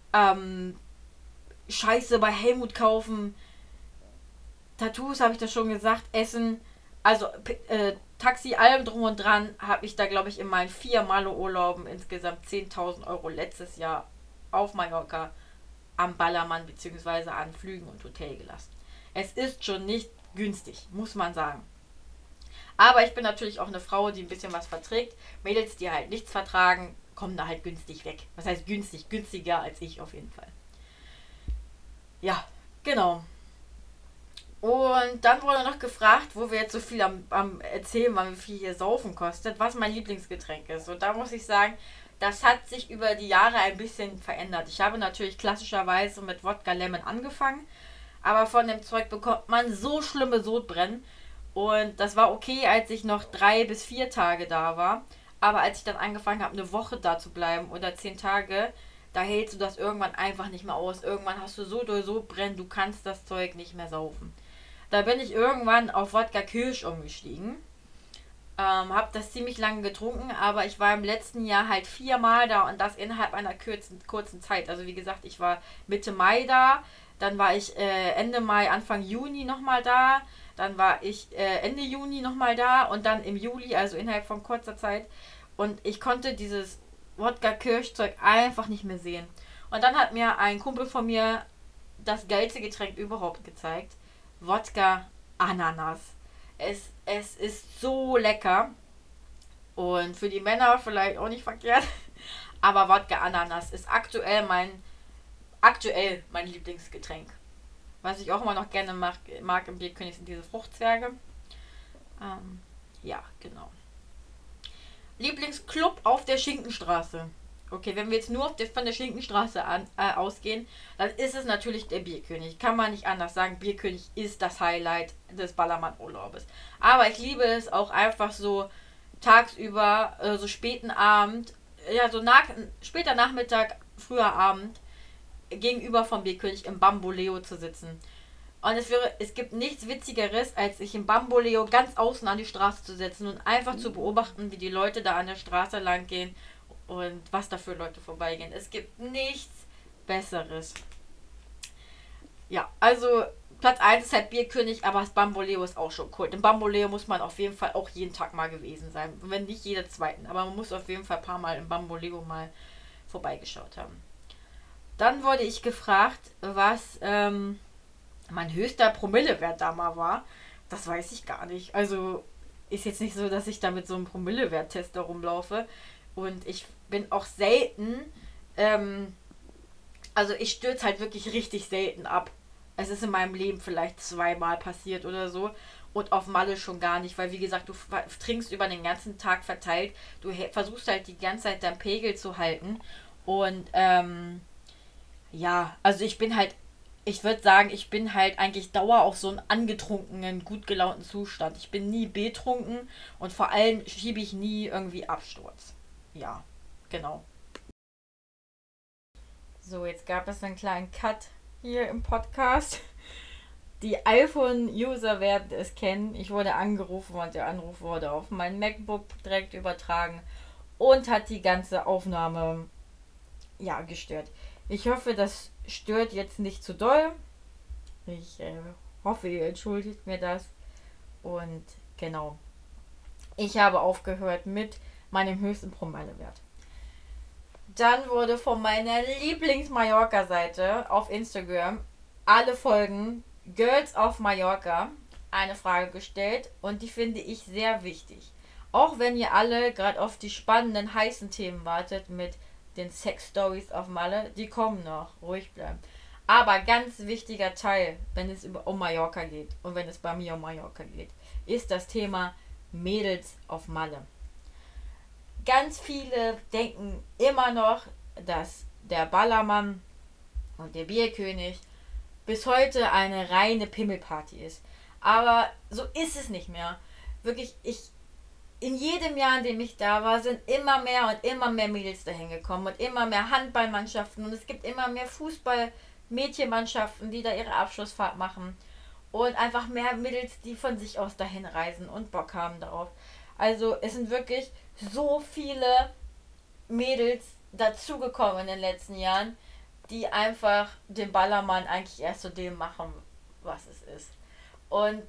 Scheiße bei Helmut kaufen, Tattoos habe ich das schon gesagt, Essen, also Taxi, allem drum und dran, habe ich da, glaube ich, in meinen 4-mal Urlauben insgesamt 10.000 Euro letztes Jahr auf Mallorca am Ballermann bzw. an Flügen und Hotel gelassen. Es ist schon nicht günstig, muss man sagen. Aber ich bin natürlich auch eine Frau, die ein bisschen was verträgt. Mädels, die halt nichts vertragen, kommen da halt günstig weg. Was heißt günstig? Günstiger als ich auf jeden Fall. Ja, genau. Und dann wurde noch gefragt, wo wir jetzt so viel am Erzählen waren, wie viel hier Saufen kostet, was mein Lieblingsgetränk ist. Und da muss ich sagen, das hat sich über die Jahre ein bisschen verändert. Ich habe natürlich klassischerweise mit Wodka Lemon angefangen, aber von dem Zeug bekommt man so schlimme Sodbrennen. Und das war okay, als ich noch 3 bis 4 Tage da war. Aber als ich dann angefangen habe, eine Woche da zu bleiben oder 10 Tage, da hältst du das irgendwann einfach nicht mehr aus. Irgendwann hast du so doll Sodbrennen, du kannst das Zeug nicht mehr saufen. Da bin ich irgendwann auf Wodka Kirsch umgestiegen. Hab das ziemlich lange getrunken, aber ich war im letzten Jahr halt 4-mal da und das innerhalb einer kurzen Zeit. Also wie gesagt, ich war Mitte Mai da, dann war ich Ende Mai, Anfang Juni nochmal da, dann war ich Ende Juni nochmal da und dann im Juli, also innerhalb von kurzer Zeit. Und ich konnte dieses Wodka-Kirschzeug einfach nicht mehr sehen. Und dann hat mir ein Kumpel von mir das geilste Getränk überhaupt gezeigt. Wodka Ananas. Es ist so lecker. Und für die Männer vielleicht auch nicht verkehrt. Aber Wodka Ananas ist aktuell mein Lieblingsgetränk. Was ich auch immer noch gerne mag im Bierkönig sind diese Fruchtzwerge. Ja, genau. Lieblingsclub auf der Schinkenstraße. Okay, wenn wir jetzt nur von der Schinkenstraße ausgehen, dann ist es natürlich der Bierkönig. Kann man nicht anders sagen. Bierkönig ist das Highlight des Ballermann-Urlaubes. Aber ich liebe es auch einfach so tagsüber, so späten Abend, ja, so später Nachmittag, früher Abend, gegenüber vom Bierkönig im Bamboleo zu sitzen. Und es gibt nichts Witzigeres, als sich im Bamboleo ganz außen an die Straße zu setzen und einfach zu beobachten, wie die Leute da an der Straße lang gehen und was da für Leute vorbeigehen. Es gibt nichts Besseres. Ja, also Platz 1 ist halt Bierkönig, aber das Bamboleo ist auch schon cool. Im Bamboleo muss man auf jeden Fall auch jeden Tag mal gewesen sein. Wenn nicht jeden zweiten. Aber man muss auf jeden Fall ein paar Mal im Bamboleo mal vorbeigeschaut haben. Dann wurde ich gefragt, was mein höchster Promillewert da mal war. Das weiß ich gar nicht. Also ist jetzt nicht so, dass ich da mit so einem Promillewert-Test rumlaufe. Und ich bin auch selten, also ich stürze halt wirklich richtig selten ab. Es ist in meinem Leben vielleicht 2-mal passiert oder so. Und auf Malle schon gar nicht, weil wie gesagt, du trinkst über den ganzen Tag verteilt. Du versuchst halt die ganze Zeit deinen Pegel zu halten. Und ja, also ich würde sagen, ich bin halt eigentlich Dauer auf so einen angetrunkenen, gut gelaunten Zustand. Ich bin nie betrunken und vor allem schiebe ich nie irgendwie Absturz. Ja, genau. So, jetzt gab es einen kleinen Cut hier im Podcast. Die iPhone-User werden es kennen. Ich wurde angerufen und der Anruf wurde auf mein MacBook direkt übertragen und hat die ganze Aufnahme, ja, gestört. Ich hoffe, das stört jetzt nicht zu doll. Ich hoffe, ihr entschuldigt mir das. Und genau. Ich habe aufgehört mit meinem höchsten Promillewert. Dann wurde von meiner Lieblings-Mallorca-Seite auf Instagram alle Folgen Girls of Mallorca eine Frage gestellt und die finde ich sehr wichtig. Auch wenn ihr alle gerade auf die spannenden, heißen Themen wartet mit den Sex-Stories auf Malle, die kommen noch, ruhig bleiben. Aber ganz wichtiger Teil, wenn es um Mallorca geht und wenn es bei mir um Mallorca geht, ist das Thema Mädels auf Malle. Ganz viele denken immer noch, dass der Ballermann und der Bierkönig bis heute eine reine Pimmelparty ist. Aber so ist es nicht mehr. Wirklich, in jedem Jahr, in dem ich da war, sind immer mehr und immer mehr Mädels dahin gekommen und immer mehr Handballmannschaften und es gibt immer mehr Fußball-Mädchenmannschaften, die da ihre Abschlussfahrt machen und einfach mehr Mädels, die von sich aus dahin reisen und Bock haben darauf. Also es sind wirklich so viele Mädels dazugekommen in den letzten Jahren, die einfach den Ballermann eigentlich erst zu dem machen, was es ist. Und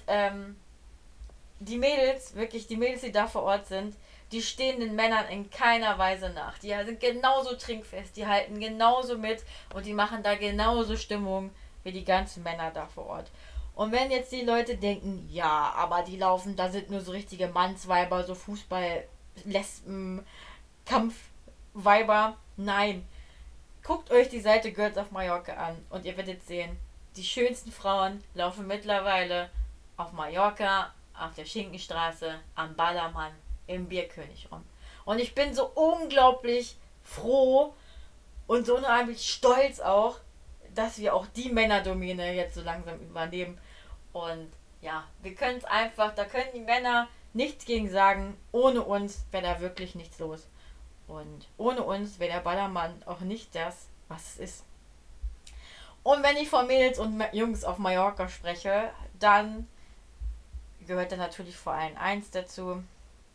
die Mädels, wirklich die Mädels, die da vor Ort sind, die stehen den Männern in keiner Weise nach. Die sind genauso trinkfest, die halten genauso mit und die machen da genauso Stimmung wie die ganzen Männer da vor Ort. Und wenn jetzt die Leute denken, ja, aber die laufen, da sind nur so richtige Mannsweiber, so Fußball, Lesben, Kampfweiber. Nein. Guckt euch die Seite Girls of Mallorca an und ihr werdet sehen, die schönsten Frauen laufen mittlerweile auf Mallorca, auf der Schinkenstraße, am Ballermann, im Bierkönig rum. Und ich bin so unglaublich froh und so unheimlich stolz auch, dass wir auch die Männerdomäne jetzt so langsam übernehmen. Und ja, wir können es einfach, da können die Männer nichts gegen sagen. Ohne uns wäre da wirklich nichts los. Und ohne uns wäre der Ballermann auch nicht das, was es ist. Und wenn ich von Mädels und Jungs auf Mallorca spreche, dann gehört da natürlich vor allem eins dazu: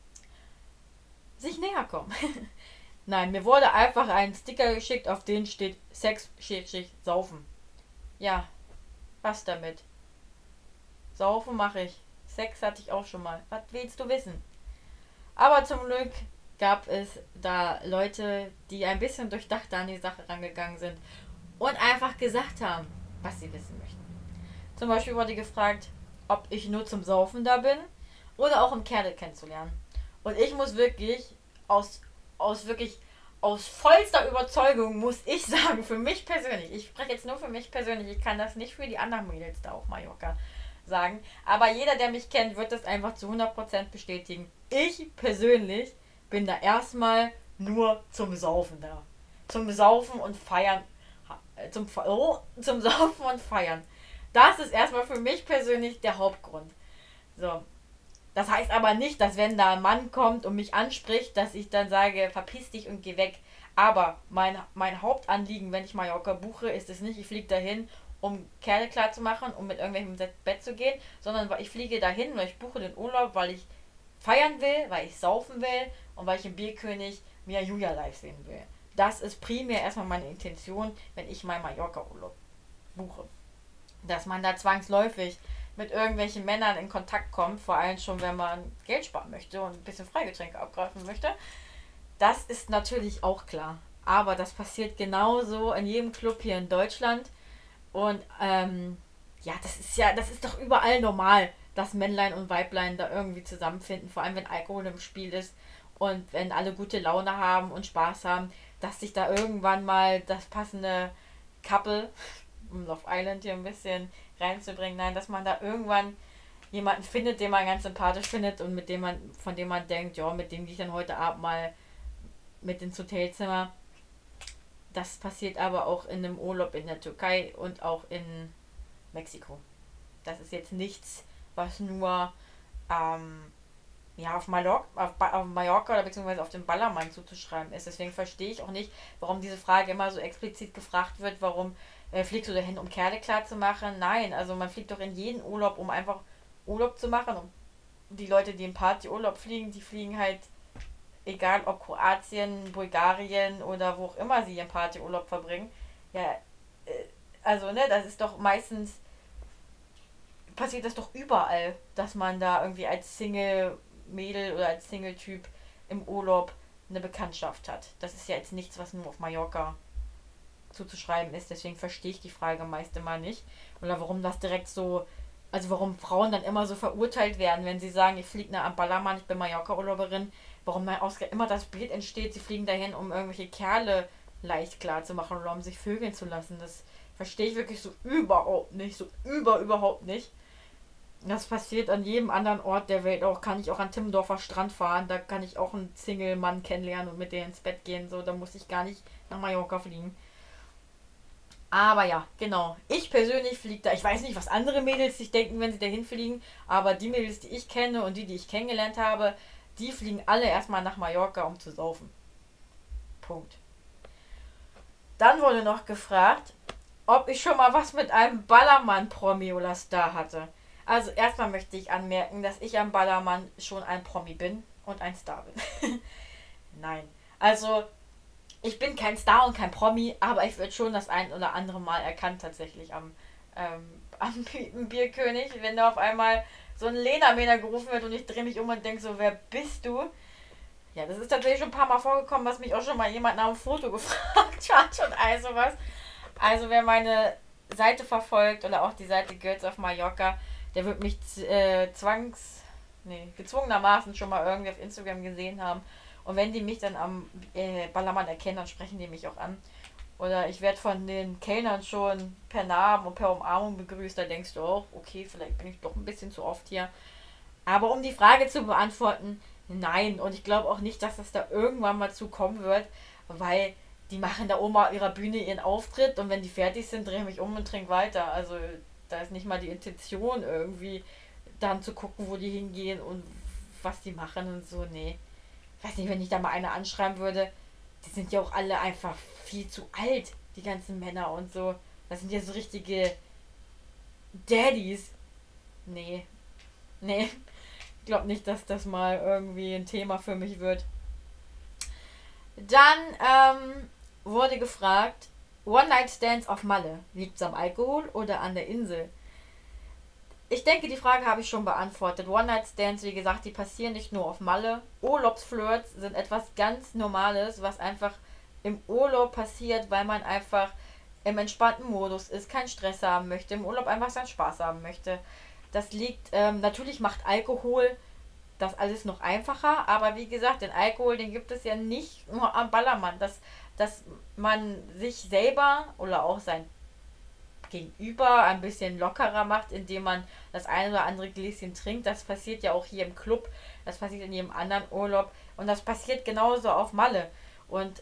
sich näher kommen. Nein, mir wurde einfach ein Sticker geschickt, auf den steht Sex, Saufen. Ja, was damit? Saufen mache ich. Sex hatte ich auch schon mal. Was willst du wissen? Aber zum Glück gab es da Leute, die ein bisschen durchdachter an die Sache rangegangen sind und einfach gesagt haben, was sie wissen möchten. Zum Beispiel wurde gefragt, ob ich nur zum Saufen da bin oder auch um Kerle kennenzulernen. Und ich muss wirklich wirklich aus vollster Überzeugung muss ich sagen, für mich persönlich, ich spreche jetzt nur für mich persönlich, ich kann das nicht für die anderen Mädels da auf Mallorca sagen, aber jeder, der mich kennt, wird das einfach zu 100% bestätigen. Ich persönlich bin da erstmal nur zum Saufen da. Zum Saufen und Feiern. Zum Saufen und Feiern. Das ist erstmal für mich persönlich der Hauptgrund. So. Das heißt aber nicht, dass wenn da ein Mann kommt und mich anspricht, dass ich dann sage, verpiss dich und geh weg. Aber mein Hauptanliegen, wenn ich Mallorca buche, ist es nicht, ich fliege dahin, um Kerle klar zu machen, um mit irgendwelchem ins Bett zu gehen, sondern weil ich fliege dahin, weil ich buche den Urlaub, weil ich feiern will, weil ich saufen will und weil ich im Bierkönig Mia Julia live sehen will. Das ist primär erstmal meine Intention, wenn ich meinen Mallorca-Urlaub buche. Dass man da zwangsläufig mit irgendwelchen Männern in Kontakt kommt, vor allem schon, wenn man Geld sparen möchte und ein bisschen Freigetränke abgreifen möchte, das ist natürlich auch klar. Aber das passiert genauso in jedem Club hier in Deutschland. Und ja, das ist doch überall normal, dass Männlein und Weiblein da irgendwie zusammenfinden, vor allem wenn Alkohol im Spiel ist und wenn alle gute Laune haben und Spaß haben, dass sich da irgendwann mal das passende Couple, um Love Island hier ein bisschen reinzubringen, nein, dass man da irgendwann jemanden findet, den man ganz sympathisch findet und von dem man denkt, ja, mit dem gehe ich dann heute Abend mal mit ins Hotelzimmer. Das passiert aber auch in einem Urlaub in der Türkei und auch in Mexiko. Das ist jetzt nichts, was nur ja, auf Mallorca oder beziehungsweise auf dem Ballermann zuzuschreiben ist. Deswegen verstehe ich auch nicht, warum diese Frage immer so explizit gefragt wird, warum fliegst du dahin, um Kerle klar zu machen? Nein, also man fliegt doch in jeden Urlaub, um einfach Urlaub zu machen. Und die Leute, die im Partyurlaub fliegen, die fliegen halt, egal ob Kroatien, Bulgarien oder wo auch immer sie ihren Partyurlaub verbringen. Ja, also ne, das ist doch meistens, passiert das doch überall, dass man da irgendwie als Single-Mädel oder als Single-Typ im Urlaub eine Bekanntschaft hat. Das ist ja jetzt nichts, was nur auf Mallorca zuzuschreiben ist. Deswegen verstehe ich die Frage meist immer nicht. Oder warum das direkt so, also warum Frauen dann immer so verurteilt werden, wenn sie sagen, ich fliege nach Ballermann, ich bin Mallorca-Urlauberin. Warum dann immer das Bild entsteht, sie fliegen dahin, um irgendwelche Kerle leicht klar zu machen oder um sich vögeln zu lassen. Das verstehe ich wirklich so überhaupt nicht. So überhaupt nicht. Das passiert an jedem anderen Ort der Welt auch. Kann ich auch an Timmendorfer Strand fahren. Da kann ich auch einen Single-Mann kennenlernen und mit dem ins Bett gehen. So, da muss ich gar nicht nach Mallorca fliegen. Aber ja, genau. Ich persönlich fliege da. Ich weiß nicht, was andere Mädels sich denken, wenn sie dahin fliegen. Aber die Mädels, die ich kenne und die ich kennengelernt habe, die fliegen alle erstmal nach Mallorca, um zu saufen. Punkt. Dann wurde noch gefragt, ob ich schon mal was mit einem Ballermann-Promi oder Star hatte. Also erstmal möchte ich anmerken, dass ich am Ballermann schon ein Promi bin und ein Star bin. Nein. Also, ich bin kein Star und kein Promi, aber ich werde schon das ein oder andere Mal erkannt tatsächlich am Bierkönig, wenn da auf einmal so ein Lena-Mena gerufen wird und ich drehe mich um und denke so, wer bist du? Ja, das ist tatsächlich schon ein paar Mal vorgekommen, was mich auch schon mal jemand nach einem Foto gefragt hat und all sowas. Also wer meine Seite verfolgt oder auch die Seite Girls of Mallorca, der wird mich gezwungenermaßen schon mal irgendwie auf Instagram gesehen haben. Und wenn die mich dann am Ballermann erkennen, dann sprechen die mich auch an. Oder ich werde von den Kellnern schon per Namen und per Umarmung begrüßt. Da denkst du auch, okay, vielleicht bin ich doch ein bisschen zu oft hier. Aber um die Frage zu beantworten, nein. Und ich glaube auch nicht, dass das da irgendwann mal zu kommen wird. weil die machen da oben auf ihrer Bühne ihren Auftritt und wenn die fertig sind, drehe ich mich um und trinke weiter. Also da ist nicht mal die Intention irgendwie dann zu gucken, wo die hingehen und was die machen und so. Nee. Ich weiß nicht, wenn ich da mal eine anschreiben würde, die sind ja auch alle einfach viel zu alt, die ganzen Männer und so. Das sind ja so richtige Daddies. Nee. Nee. Ich glaube nicht, dass das mal irgendwie ein Thema für mich wird. Dann wurde gefragt, One-Night-Stands auf Malle. Liegt es am Alkohol oder an der Insel? Ich denke, die Frage habe ich schon beantwortet. One-Night-Stands, wie gesagt, die passieren nicht nur auf Malle. Urlaubsflirts sind etwas ganz Normales, was einfach im Urlaub passiert, weil man einfach im entspannten Modus ist, keinen Stress haben möchte, im Urlaub einfach seinen Spaß haben möchte. Das liegt, natürlich macht Alkohol das alles noch einfacher, aber wie gesagt, den Alkohol, den gibt es ja nicht nur am Ballermann, dass man sich selber oder auch sein Gegenüber ein bisschen lockerer macht, indem man das ein oder andere Gläschen trinkt. Das passiert ja auch hier im Club, das passiert in jedem anderen Urlaub und das passiert genauso auf Malle. Und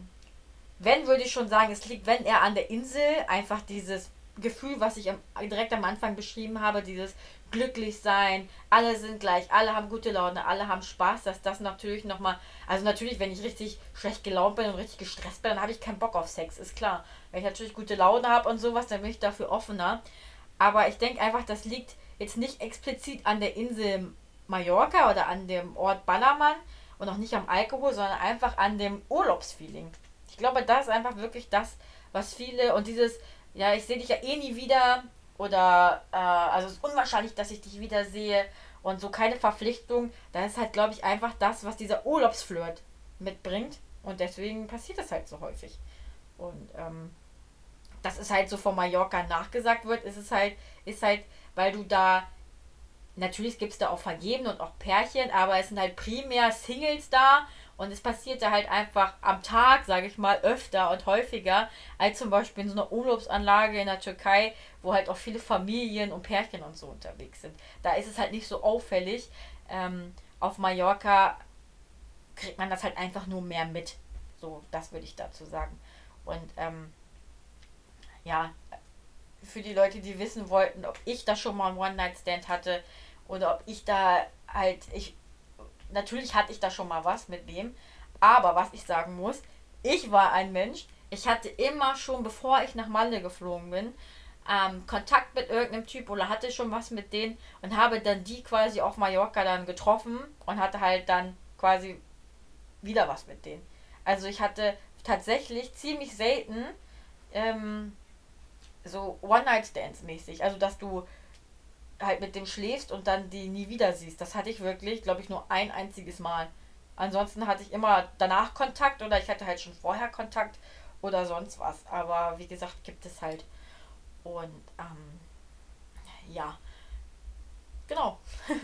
wenn, würde ich schon sagen, es liegt, wenn er an der Insel, einfach dieses Gefühl, was ich direkt am Anfang beschrieben habe, dieses glücklich sein, alle sind gleich, alle haben gute Laune, alle haben Spaß, dass das natürlich nochmal, also natürlich, wenn ich richtig schlecht gelaunt bin und richtig gestresst bin, dann habe ich keinen Bock auf Sex, ist klar. Wenn ich natürlich gute Laune habe und sowas, dann bin ich dafür offener. Aber ich denke einfach, das liegt jetzt nicht explizit an der Insel Mallorca oder an dem Ort Ballermann und auch nicht am Alkohol, sondern einfach an dem Urlaubsfeeling. Ich glaube, das ist einfach wirklich das, was viele und dieses, ja, ich sehe dich ja eh nie wieder oder, also es ist unwahrscheinlich, dass ich dich wieder sehe und so keine Verpflichtung. Das ist halt, glaube ich, einfach das, was dieser Urlaubsflirt mitbringt und deswegen passiert das halt so häufig. Und, dass es halt so von Mallorca nachgesagt wird, ist halt, weil du da, natürlich gibt es da auch Vergebene und auch Pärchen, aber es sind halt primär Singles da und es passiert da halt einfach am Tag, sage ich mal, öfter und häufiger als zum Beispiel in so einer Urlaubsanlage in der Türkei, wo halt auch viele Familien und Pärchen und so unterwegs sind. Da ist es halt nicht so auffällig. Auf Mallorca kriegt man das halt einfach nur mehr mit. So, das würde ich dazu sagen. Und ja, für die Leute, die wissen wollten, ob ich da schon mal einen One-Night-Stand hatte oder ob ich da halt, natürlich hatte ich da schon mal was mit wem, aber was ich sagen muss, ich war ein Mensch, ich hatte immer schon, bevor ich nach Malle geflogen bin, Kontakt mit irgendeinem Typ oder hatte schon was mit denen und habe dann die quasi auf Mallorca dann getroffen und hatte halt dann quasi wieder was mit denen. Also ich hatte tatsächlich ziemlich selten so One-Night-Stands mäßig. Also, dass du halt mit dem schläfst und dann die nie wieder siehst. Das hatte ich wirklich, glaube ich, nur ein einziges Mal. Ansonsten hatte ich immer danach Kontakt oder ich hatte halt schon vorher Kontakt oder sonst was. Aber wie gesagt, gibt es halt. Und ja, genau.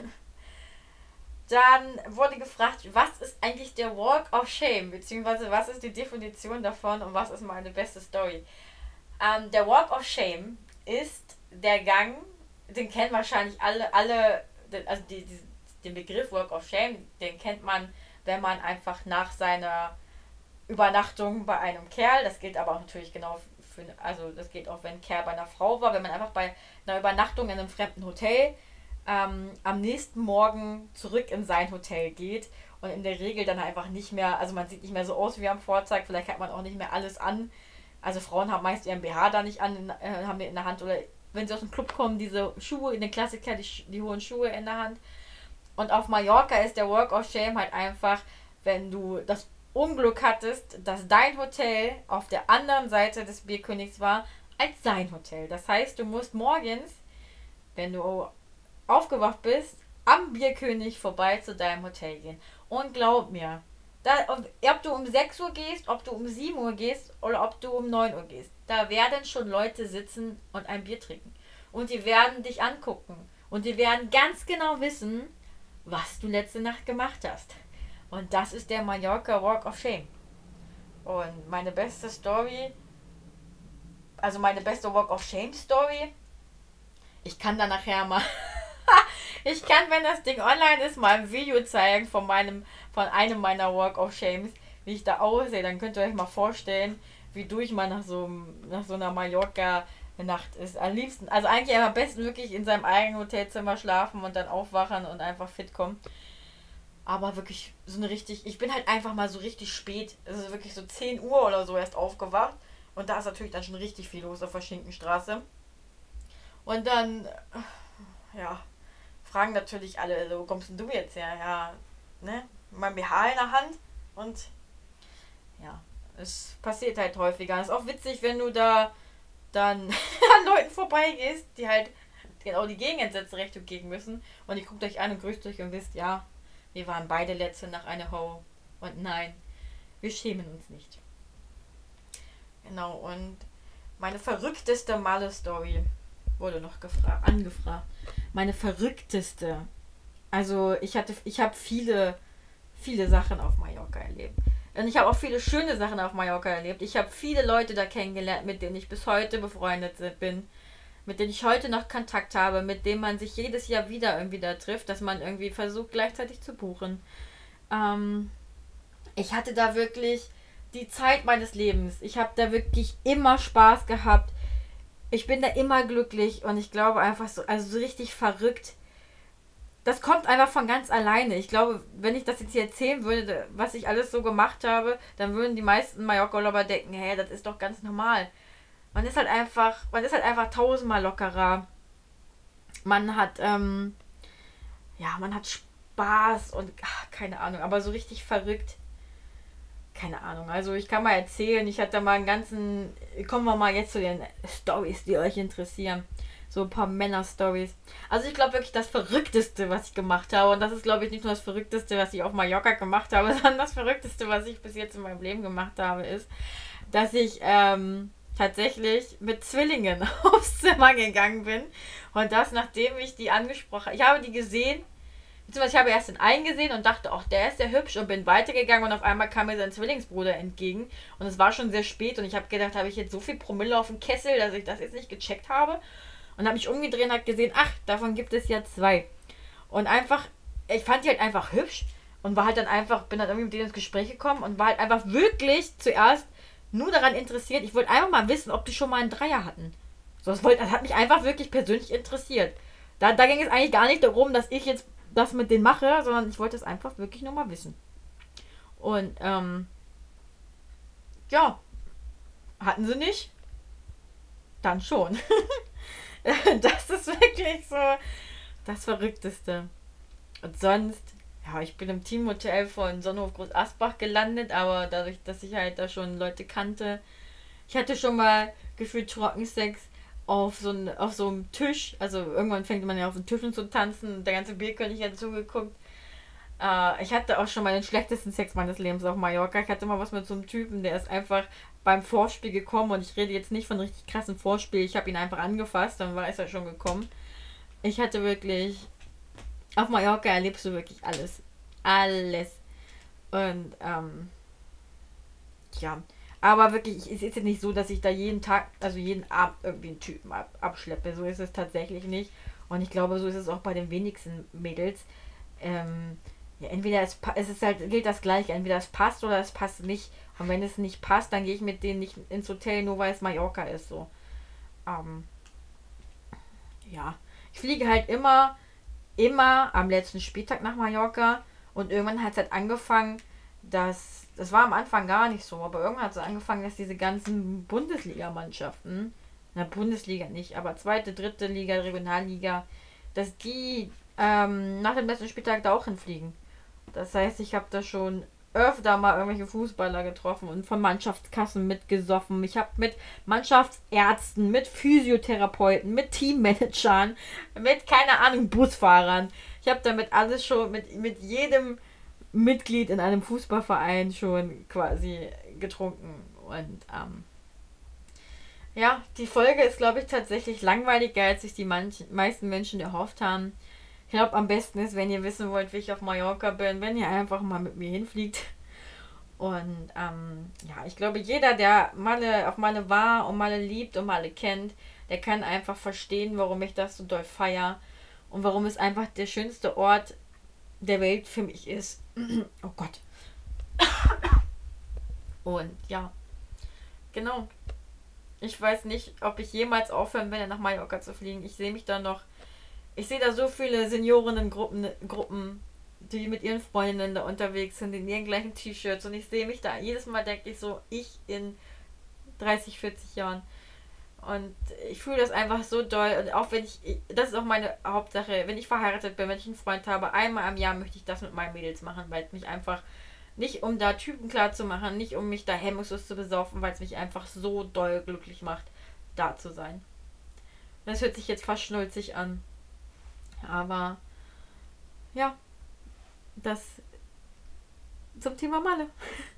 Dann wurde gefragt, was ist eigentlich der Walk of Shame? Beziehungsweise was ist die Definition davon und was ist meine beste Story? Der Walk of Shame ist der Gang, den kennen wahrscheinlich alle, also den Begriff Walk of Shame, den kennt man, wenn man einfach nach seiner Übernachtung bei einem Kerl, das gilt aber auch natürlich genau für, also das geht auch, wenn ein Kerl bei einer Frau war, wenn man einfach bei einer Übernachtung in einem fremden Hotel am nächsten Morgen zurück in sein Hotel geht und in der Regel dann einfach nicht mehr, also man sieht nicht mehr so aus wie am Vortag, vielleicht hat man auch nicht mehr alles an. Also Frauen haben meist ihren BH da nicht an, haben die in der Hand oder wenn sie aus dem Club kommen, diese Schuhe, in den Klassiker, die hohen Schuhe in der Hand. Und auf Mallorca ist der Walk of Shame halt einfach, wenn du das Unglück hattest, dass dein Hotel auf der anderen Seite des Bierkönigs war als sein Hotel. Das heißt, du musst morgens, wenn du aufgewacht bist, am Bierkönig vorbei zu deinem Hotel gehen. Und glaub mir, ob du um 6 Uhr gehst, ob du um 7 Uhr gehst oder ob du um 9 Uhr gehst, da werden schon Leute sitzen und ein Bier trinken. Und die werden dich angucken. Und die werden ganz genau wissen, was du letzte Nacht gemacht hast. Und das ist der Mallorca Walk of Shame. Und meine beste Story, also meine beste Walk of Shame Story, ich kann da nachher mal, ich kann, wenn das Ding online ist, mal ein Video zeigen von einem meiner Walk of Shames. wie ich da aussehe, dann könnt ihr euch mal vorstellen, wie durch man nach so einer Mallorca-Nacht ist. Am liebsten, also eigentlich am besten wirklich in seinem eigenen Hotelzimmer schlafen und dann aufwachen und einfach fit kommen. Aber wirklich so eine richtig, ich bin halt einfach mal so richtig spät, also wirklich so 10 Uhr oder so erst aufgewacht. Und da ist natürlich dann schon richtig viel los auf der Schinkenstraße. Und dann, ja, fragen natürlich alle, so, wo kommst denn du jetzt her? Ja, ne? Mein BH in der Hand und ja, es passiert halt häufiger. Es ist auch witzig, wenn du da dann an Leuten vorbeigehst, die halt genau die Gegenentsetzte gegen müssen und ihr guckt euch an und grüßt euch und wisst, ja, wir waren beide letzte nach einer Ho und nein, wir schämen uns nicht. Genau, und meine verrückteste Malle-Story wurde noch angefragt. Meine verrückteste. Also ich habe viele Sachen auf Mallorca erlebt. Und ich habe auch viele schöne Sachen auf Mallorca erlebt. Ich habe viele Leute da kennengelernt, mit denen ich bis heute befreundet bin. Mit denen ich heute noch Kontakt habe, mit denen man sich jedes Jahr wieder irgendwie da trifft, dass man irgendwie versucht gleichzeitig zu buchen. Ich hatte da wirklich die Zeit meines Lebens. Ich habe da wirklich immer Spaß gehabt. Ich bin da immer glücklich und ich glaube einfach so, also so richtig verrückt. Das kommt einfach von ganz alleine. Ich glaube, wenn ich das jetzt hier erzählen würde, was ich alles so gemacht habe, dann würden die meisten Mallorca-Urlauber denken, hey, das ist doch ganz normal. Man ist halt einfach tausendmal lockerer. Man hat, man hat Spaß und keine Ahnung, aber so richtig verrückt. Keine Ahnung. Also ich kann mal erzählen, ich hatte mal kommen wir mal jetzt zu den Stories, die euch interessieren. So ein paar Männer-Stories. Also ich glaube wirklich das Verrückteste, was ich gemacht habe, und das ist glaube ich nicht nur das Verrückteste, was ich auf Mallorca gemacht habe, sondern das Verrückteste, was ich bis jetzt in meinem Leben gemacht habe, ist, dass ich tatsächlich mit Zwillingen aufs Zimmer gegangen bin. Und das, nachdem ich die angesprochen habe. Ich habe die gesehen, beziehungsweise ich habe erst den einen gesehen und dachte, ach, der ist ja hübsch, und bin weitergegangen und auf einmal kam mir sein Zwillingsbruder entgegen. Und es war schon sehr spät und ich habe gedacht, habe ich jetzt so viel Promille auf dem Kessel, dass ich das jetzt nicht gecheckt habe. Und habe mich umgedreht und habe gesehen, ach, davon gibt es ja 2. Und einfach, ich fand die halt einfach hübsch und war halt dann einfach, bin dann irgendwie mit denen ins Gespräch gekommen und war halt einfach wirklich zuerst nur daran interessiert. Ich wollte einfach mal wissen, ob die schon mal einen Dreier hatten. So, das hat mich einfach wirklich persönlich interessiert. Da ging es eigentlich gar nicht darum, dass ich jetzt das mit denen mache, sondern ich wollte es einfach wirklich nur mal wissen. Und, ja, hatten sie nicht? Dann schon. Das ist wirklich so das Verrückteste. Und sonst, ja, ich bin im Teamhotel von Sonnenhof Groß Asbach gelandet, aber dadurch, dass ich halt da schon Leute kannte, ich hatte schon mal gefühlt Trockensex auf so einem Tisch. Also irgendwann fängt man ja auf den Tischen zu tanzen und der ganze Bierkönig hat zugeguckt. Ich hatte auch schon mal den schlechtesten Sex meines Lebens auf Mallorca. Ich hatte mal was mit so einem Typen, der ist einfach beim Vorspiel gekommen, und ich rede jetzt nicht von richtig krassen Vorspiel. Ich habe ihn einfach angefasst, dann ist er schon gekommen. Ich hatte wirklich, auf Mallorca erlebst du wirklich alles. Alles. Und, ja. Aber wirklich, es ist jetzt nicht so, dass ich da jeden Tag, also jeden Abend irgendwie einen Typen abschleppe. So ist es tatsächlich nicht. Und ich glaube, so ist es auch bei den wenigsten Mädels. Ja, entweder es ist halt, gilt das gleiche, entweder es passt oder es passt nicht. Und wenn es nicht passt, dann gehe ich mit denen nicht ins Hotel, nur weil es Mallorca ist, so. Ja. Ich fliege halt immer am letzten Spieltag nach Mallorca, und irgendwann hat es halt angefangen, das war am Anfang gar nicht so, aber irgendwann hat es angefangen, dass diese ganzen Bundesligamannschaften, na, Bundesliga nicht, aber zweite, dritte Liga, Regionalliga, dass die nach dem letzten Spieltag da auch hinfliegen. Das heißt, ich habe da schon öfter mal irgendwelche Fußballer getroffen und von Mannschaftskassen mitgesoffen. Ich habe mit Mannschaftsärzten, mit Physiotherapeuten, mit Teammanagern, mit, keine Ahnung, Busfahrern. Ich habe damit alles schon, mit jedem Mitglied in einem Fußballverein schon quasi getrunken. Und ja, die Folge ist, glaube ich, tatsächlich langweiliger, als sich die meisten Menschen erhofft haben. Ich glaube, am besten ist, wenn ihr wissen wollt, wie ich auf Mallorca bin, wenn ihr einfach mal mit mir hinfliegt. Und ja, ich glaube, jeder, der auf Malle war und Malle liebt und Malle kennt, der kann einfach verstehen, warum ich das so doll feiere und warum es einfach der schönste Ort der Welt für mich ist. Oh Gott. Und ja, genau. Ich weiß nicht, ob ich jemals aufhören werde, nach Mallorca zu fliegen. Ich sehe mich da noch. Ich sehe da so viele Seniorinnengruppen, die mit ihren Freundinnen da unterwegs sind, in ihren gleichen T-Shirts. Und ich sehe mich da. Jedes Mal denke ich so, ich in 30, 40 Jahren. Und ich fühle das einfach so doll. Und auch wenn das ist auch meine Hauptsache, wenn ich verheiratet bin, wenn ich einen Freund habe, einmal im Jahr möchte ich das mit meinen Mädels machen, weil es mich einfach nicht um da Typen klar zu machen, nicht um mich da hemmungslos zu besaufen, weil es mich einfach so doll glücklich macht, da zu sein. Das hört sich jetzt fast schnulzig an. Aber ja, das zum Thema Malle.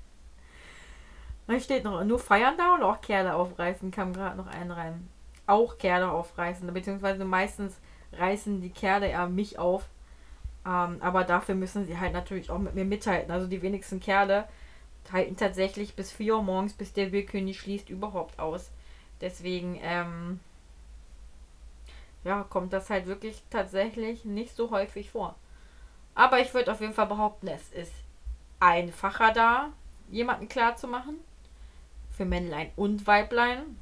Da steht noch, nur feiern da oder auch Kerle aufreißen, kam gerade noch ein rein. Auch Kerle aufreißen, beziehungsweise meistens reißen die Kerle eher mich auf. Aber dafür müssen sie halt natürlich auch mit mir mithalten. Also die wenigsten Kerle halten tatsächlich bis 4 Uhr morgens, bis der Bierkönig schließt, überhaupt aus. Deswegen, ja, kommt das halt wirklich tatsächlich nicht so häufig vor. Aber ich würde auf jeden Fall behaupten, es ist einfacher da, jemanden klar zu machen. Für Männlein und Weiblein.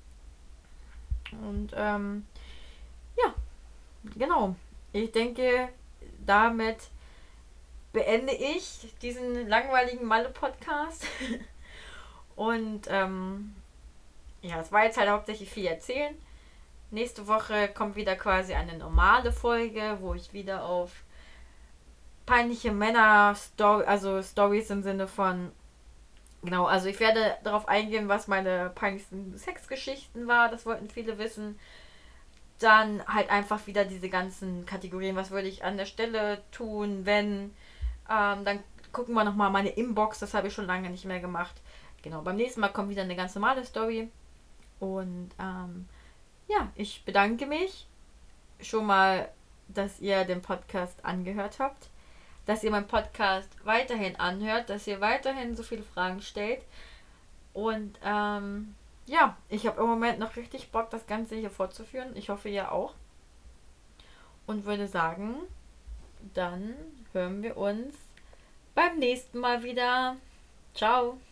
Und ja, genau. Ich denke, damit beende ich diesen langweiligen Malle-Podcast. Und ja, es war jetzt halt hauptsächlich viel erzählen. Nächste Woche kommt wieder quasi eine normale Folge, wo ich wieder auf peinliche Stories im Sinne von, genau, also ich werde darauf eingehen, was meine peinlichsten Sexgeschichten war, das wollten viele wissen. Dann halt einfach wieder diese ganzen Kategorien, was würde ich an der Stelle tun, wenn, dann gucken wir nochmal meine Inbox, das habe ich schon lange nicht mehr gemacht. Genau, beim nächsten Mal kommt wieder eine ganz normale Story. Und ja, ich bedanke mich schon mal, dass ihr den Podcast angehört habt, dass ihr meinen Podcast weiterhin anhört, dass ihr weiterhin so viele Fragen stellt. Und ja, ich habe im Moment noch richtig Bock, das Ganze hier fortzuführen. Ich hoffe, ihr auch. Und würde sagen, dann hören wir uns beim nächsten Mal wieder. Ciao.